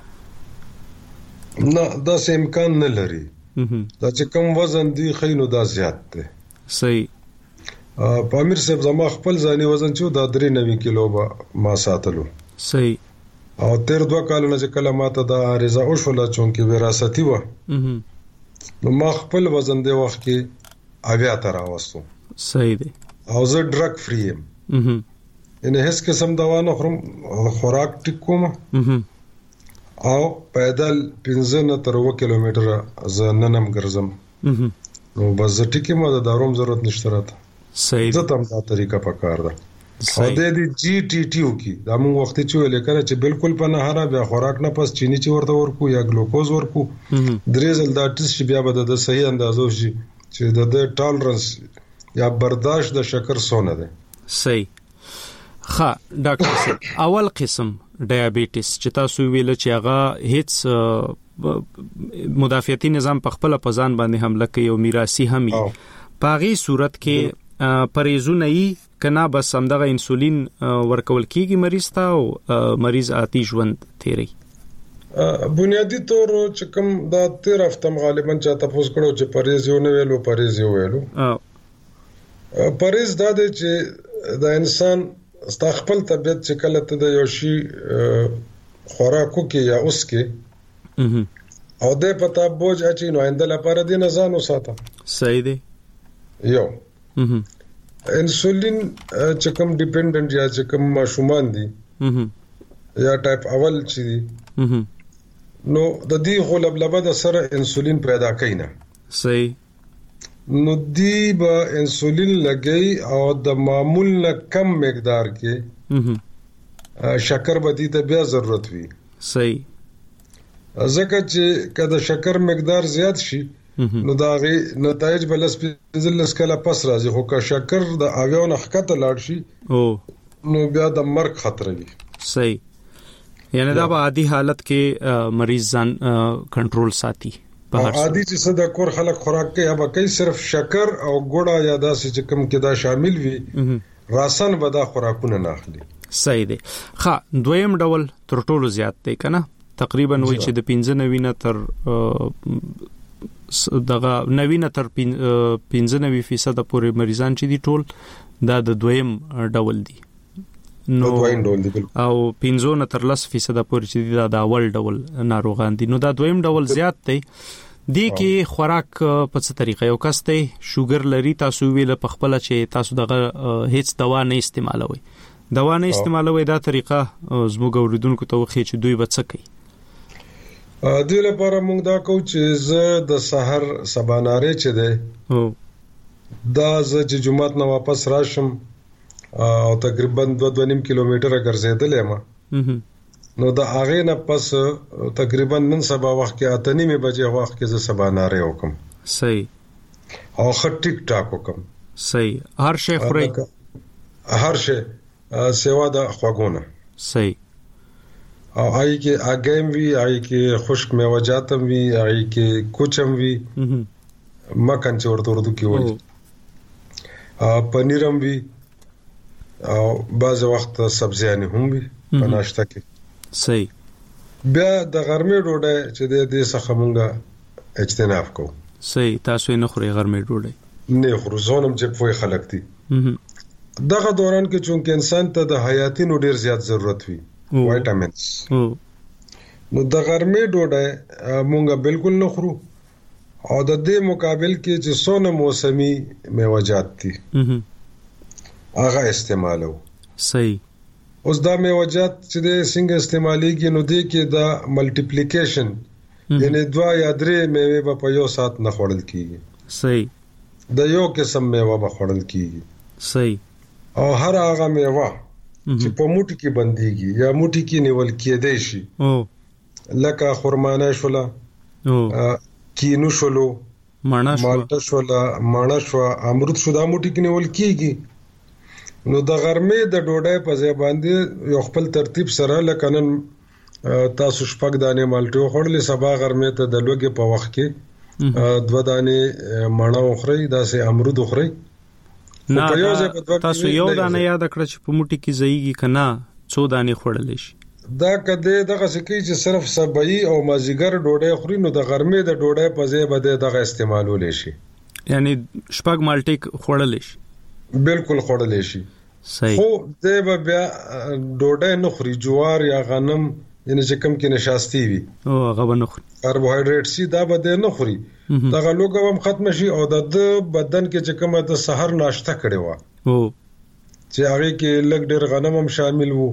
نه دا سم امکان نه لري دا چې کوم وزن دی خینو دا زیات دی. صحیح. په امیر صاحب زما خپل ځاني وزن چې دا 93 کیلو ما ساتلو. صحیح. او تیر 2 کالونه چې کله ماته دا عارضه او شولا چونکه وراثتي و نو ما خپل وزن دی وخت کې اویا تر راوستو. صحیح دی. او زه ډرګ فری یم ان هیڅ قسم دوا نه خورم خوراک ټیک کوم او پیدل 15 تر 2 کیلومتر زه ننم ګرځم نو بس ټیک ما د داروم ضرورت نشته راته. صحیح. زه تم دا طریقه پکار ده او د دې جی ټی ټی او کې دا موږ وخت چې ولې کړه چې بالکل په نهاره بیا خوراک نه پس چینی چې ورته ورکو یا ګلوکوز ورکو درې ځل دا ټیسټ بیا به د صحیح اندازو شي چې د ټالرنس یا برداشت د شکر سونه ده. صحیح. ها ډاکټر صاحب اول قسم ډایابیټس چې تاسو ویل چې هغه هیڅ مدافعتي نظام په خپل پزان باندې حمله کوي او میراثي همي پاغي صورت کې پریزونه یې کنا بس همدغه انسولین ورکول کیږي مریض ته او مریض آتی ژوند تیری. بنیادی طور چې کوم دا 13 هفته غالبا چاته پوس کړو چې پریز یو نه ویلو پریز یو ویلو. پریز دا دی چې د انسان ستا خپل طبيعت چې کله ته د یو شی خوراکو کې یا اوس کې او د پتا بوج اچي نو انده لپاره دي نه ځانو ساته. صحیح دی. یو انسولین چې کوم ډیپندنت یا چې کوم ماشومان دي یا ټایپ اول چې دي نو د دې غلبلبه د سره انسولین پیدا کینا. صحیح. نو دی با انسولین لګي او د معمول نه کم مقدار کې شکر بدی ته بیا ضرورت وي. صحیح. ځکه چې کله شکر مقدار زیات شي نو دا غي نتایج بلس پزلس کله پس راځي خو که شکر د اویو نه خطه لاړ شي نو بیا د مرګ خطر وي. صحیح. یعنی دا به عادي حالت کې مریض ځان کنټرول ساتي. عادي چې صد کور خلک خوراک کوي هغه کوي صرف شکر او ګوړه یا داسې چې کوم کې دا شامل وي راسن به دا خوراکونه نه اخلي. صحیح دی. ښه دویم ډول تر ټولو زیات دی کنه تقریبا وایي چې د 95 نه تر دغه 90 تر 95% پورې مریضان چې دي ټول دا د دویم ډول دي. نو او 15 تر 10% پورې چې دا د اول ډول ناروغان دي. نو دا دویم ډول زیات دی. دی کې خوراک په څه طریقه یو کس ته شوګر لري تاسو ویل په خپل چې تاسو دغه هیڅ دوا نه استعمالوي. دوا نه استعمالوي دا طریقه زموږ اوریدونکو ته وخی چې دوی به څه کوي. دوی لپاره موږ دا کوو چې زه د سحر سباناره چې ده دا زه چې جمعات نه واپس راشم او تقریبا 2.5 کیلومتره ګرځیدلې ما نو دا هغه نه پس تقریبا نن سبا وخت کې 8:30 بجې وخت کې زه سباناره وکم. صحیح. او خټ ټیک ټاک وکم. صحیح. هر شی خوري. هر شی سیوا د خواګونه. صحیح. او آی کې اګیم وی آی کې خشک میوجاتم وی آی کې کوچم وی مکان چې ورته ورته کې وړي پنیرم وی او بعض وخت سبزیانه هم وی په ناشته کې. صحیح. بیا د غرمې ډوډۍ چې د دې څخه مونږه اجتناب کوو. صحیح. تاسو نه خوري غرمې ډوډۍ؟ نه خورو زونم چې په خلک دي. دغه دوران کې چې انسان ته د حیاتینو ډیر زیات ضرورت وي وایټامینز نو د غرمې ډوډۍ مونږه بالکل نه خورو او د دې مقابل کې چې څونه موسمي میوه‌جات دي هغه استعمالو. صحیح. اوس دا میوه‌جات چې د څنګه استعماليږي نو دې کې دا ملټیپلیکیشن یعنی 2 یا 3 میوه په یو سات نه خوړل کیږي. صحیح. د یو قسم میوه به خوړل کیږي. صحیح. او هر هغه میوه چې په موټي کې بنديږي یا موټي کې نیول کېدای شي لکه خرمانه شولا کینو شولو مالټه شولا ماڼه شو امرود شو دا موټي کې نیول کېږي. نو د غرمې د ډوډۍ په ځای باندې یو خپل ترتیب سره لکه نن تاسو شپږ دانې مالټه خوړلې سبا غرمې ته د لوګي په وخت کې 2 دانې ماڼه خوري داسې امرود خوري. نه تاسو یو دانه یاد کړئ چې په موټي کې ځایږي کنه 2 دانې خوړلې شي. دا کده دغه سکی چې صرف سبعی او مازیګر ډوډۍ خوري نو د غرمې د ډوډۍ په ځای بده دغه استعمالول شي. یعنی شپږ مالټې خوړلې شي. بالکل خوړلې شي. صحیح. خو د بیا ډوډۍ نه خوري جوار یا غنم یعنی چې کم کې نشاستی وي او هغه نه خوري کاربوهایډریټ سي دا بده نه خوري دغه لوګو هم ختم شي او د بدن کې چې کومه د سحر ناشته کړي و او چې هغه کې لګ ډېر غنم هم شامل وو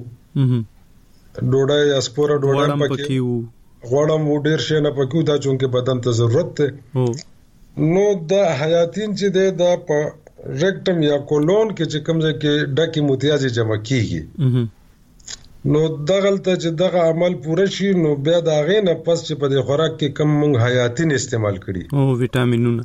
ډوډۍ یا سپوره ډوډۍ پکې وو غوړم و ډېر شي نه پکې دا چونکه بدن ته ضرورت ده. نو د حیاتین چې د په ریکټم یا کولون کې چې کوم ځای کې ډکی متیازي جمع کیږي نو دغلته چې دغه عمل پوره شي نو بیا دا غې نه پس چې په دې خوراک کې کم مونږ حیاتین استعمال کړي او وټامینونه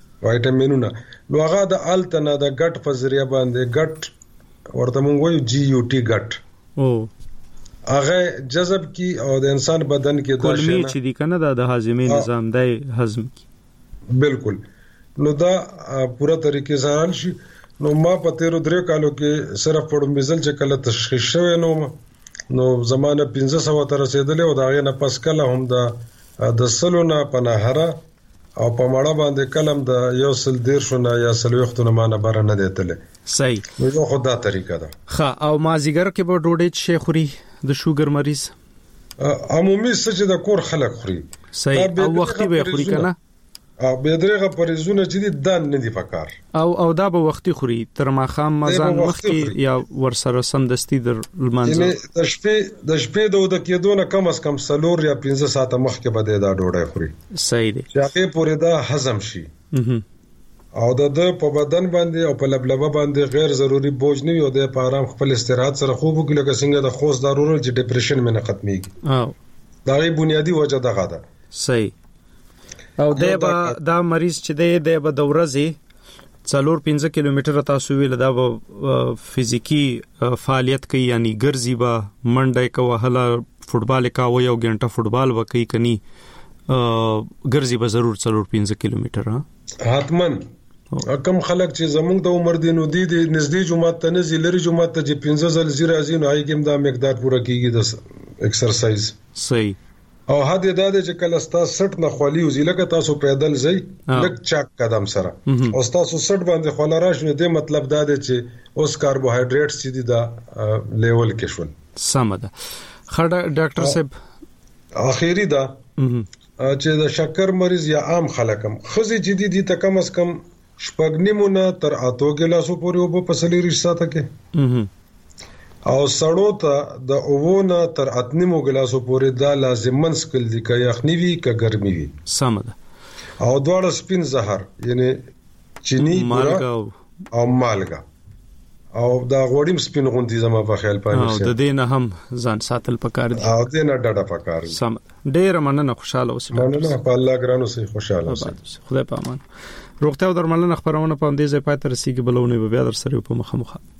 نو هغه د التنا د ګټ په ذریعہ باندې ګټ ورته مونږ وایو جی یو ټی ګټ او هغه جذب کی او د انسان بدن کې د کولمی چې دی کنه د هاضمې نظام دی هضم کی بالکل نو دا پورا طریقې سره شي نو ما په 13 کالو کې صرف په مزل چې کله تشخیص شوه نو زمانه 1500 تر رسیدلې او دا غي نه پس کله هم د سلونه پناهره او په ماړه باندې کلم د یو سل دیر شونه یا سل وختونه مانه بار نه دیتله صحیح نو خدا طریقه ده ښه او مازیګر کې به ډوډۍ شي خوري د شوګر مریض عمومي څه چې د کور خلک خوري صحیح او وختي به خوري کنه او به درېغه پرېزونه چې دي دان نه دي پکار او دا به وختي خوري تر ماخام مزان وختي یا ورسره سمدستي در لمانځه د شپې د کېدو نه کم از کم سلور یا 15 ساعته مخکې به دا ډوډۍ خوري صحیح دي چې هغه پورې دا هضم شي او د په بدن باندې او په لبلبه باندې غیر ضروري بوج نه وي او د په آرام خپل استراحت سره خوب وکړي لکه څنګه د خوست ضروري چې ډیپریشن مې نه ختميږي او دا غي بنیادی وجه دغه ده صحیح او دا مریض چې دی به د ورځې 4-5 کیلومتره تاسو ویل دا به فزیکی فعالیت کوي یعنی ګرځي به منډه کوي هله فوټبال کوي یو غنټه فوټبال وکي کني ګرځي به ضرور 4-5 کیلومتره حتمن کم خلک چې زمونږ د عمر دي نو دي نږدې جمعه ته نزي لري جمعه ته چې 15 ځل زیرا زینو هاي کوم دا مقدار پوره کیږي د ایکسرسایز صحیح او هدا د چې کله تاسو 60 نه خولي وزي لکه تاسو پیدل زی لک چاک قدم سره او تاسو 60 باندې خوله راشنه د مطلب دا دی چې اوس کاربوهایډریټس چې دي دا لیول کې شول سمده خړه ډاکټر صاحب اخیری دا چې د شکر مریض یا عام خلکم خزي چې دي ته کم از کم شپږنیمونه تر 8 ګلاسو پورې وب په سلیری ساته کې او سړو ته د اوونه تر 8 ګلاسو پورې دا لازمن سکل دي که یخنی وي که ګرمي وي سمده او دواړه سپین زهر یعنی چینی او مالګه او دا غوړیم سپین غوندي زما په خیال پاره او د دې نه هم ځان ساتل پکار دي او دې نه ډډه پکار دي سم ډېر مننه خوشاله اوسئ مننه په الله ګرانو سي خوشاله اوسئ خدای په امان روغتیا او درملنه خبرونه په دې ځای پاتې رسیدي بلونه به بیا در سره په مخه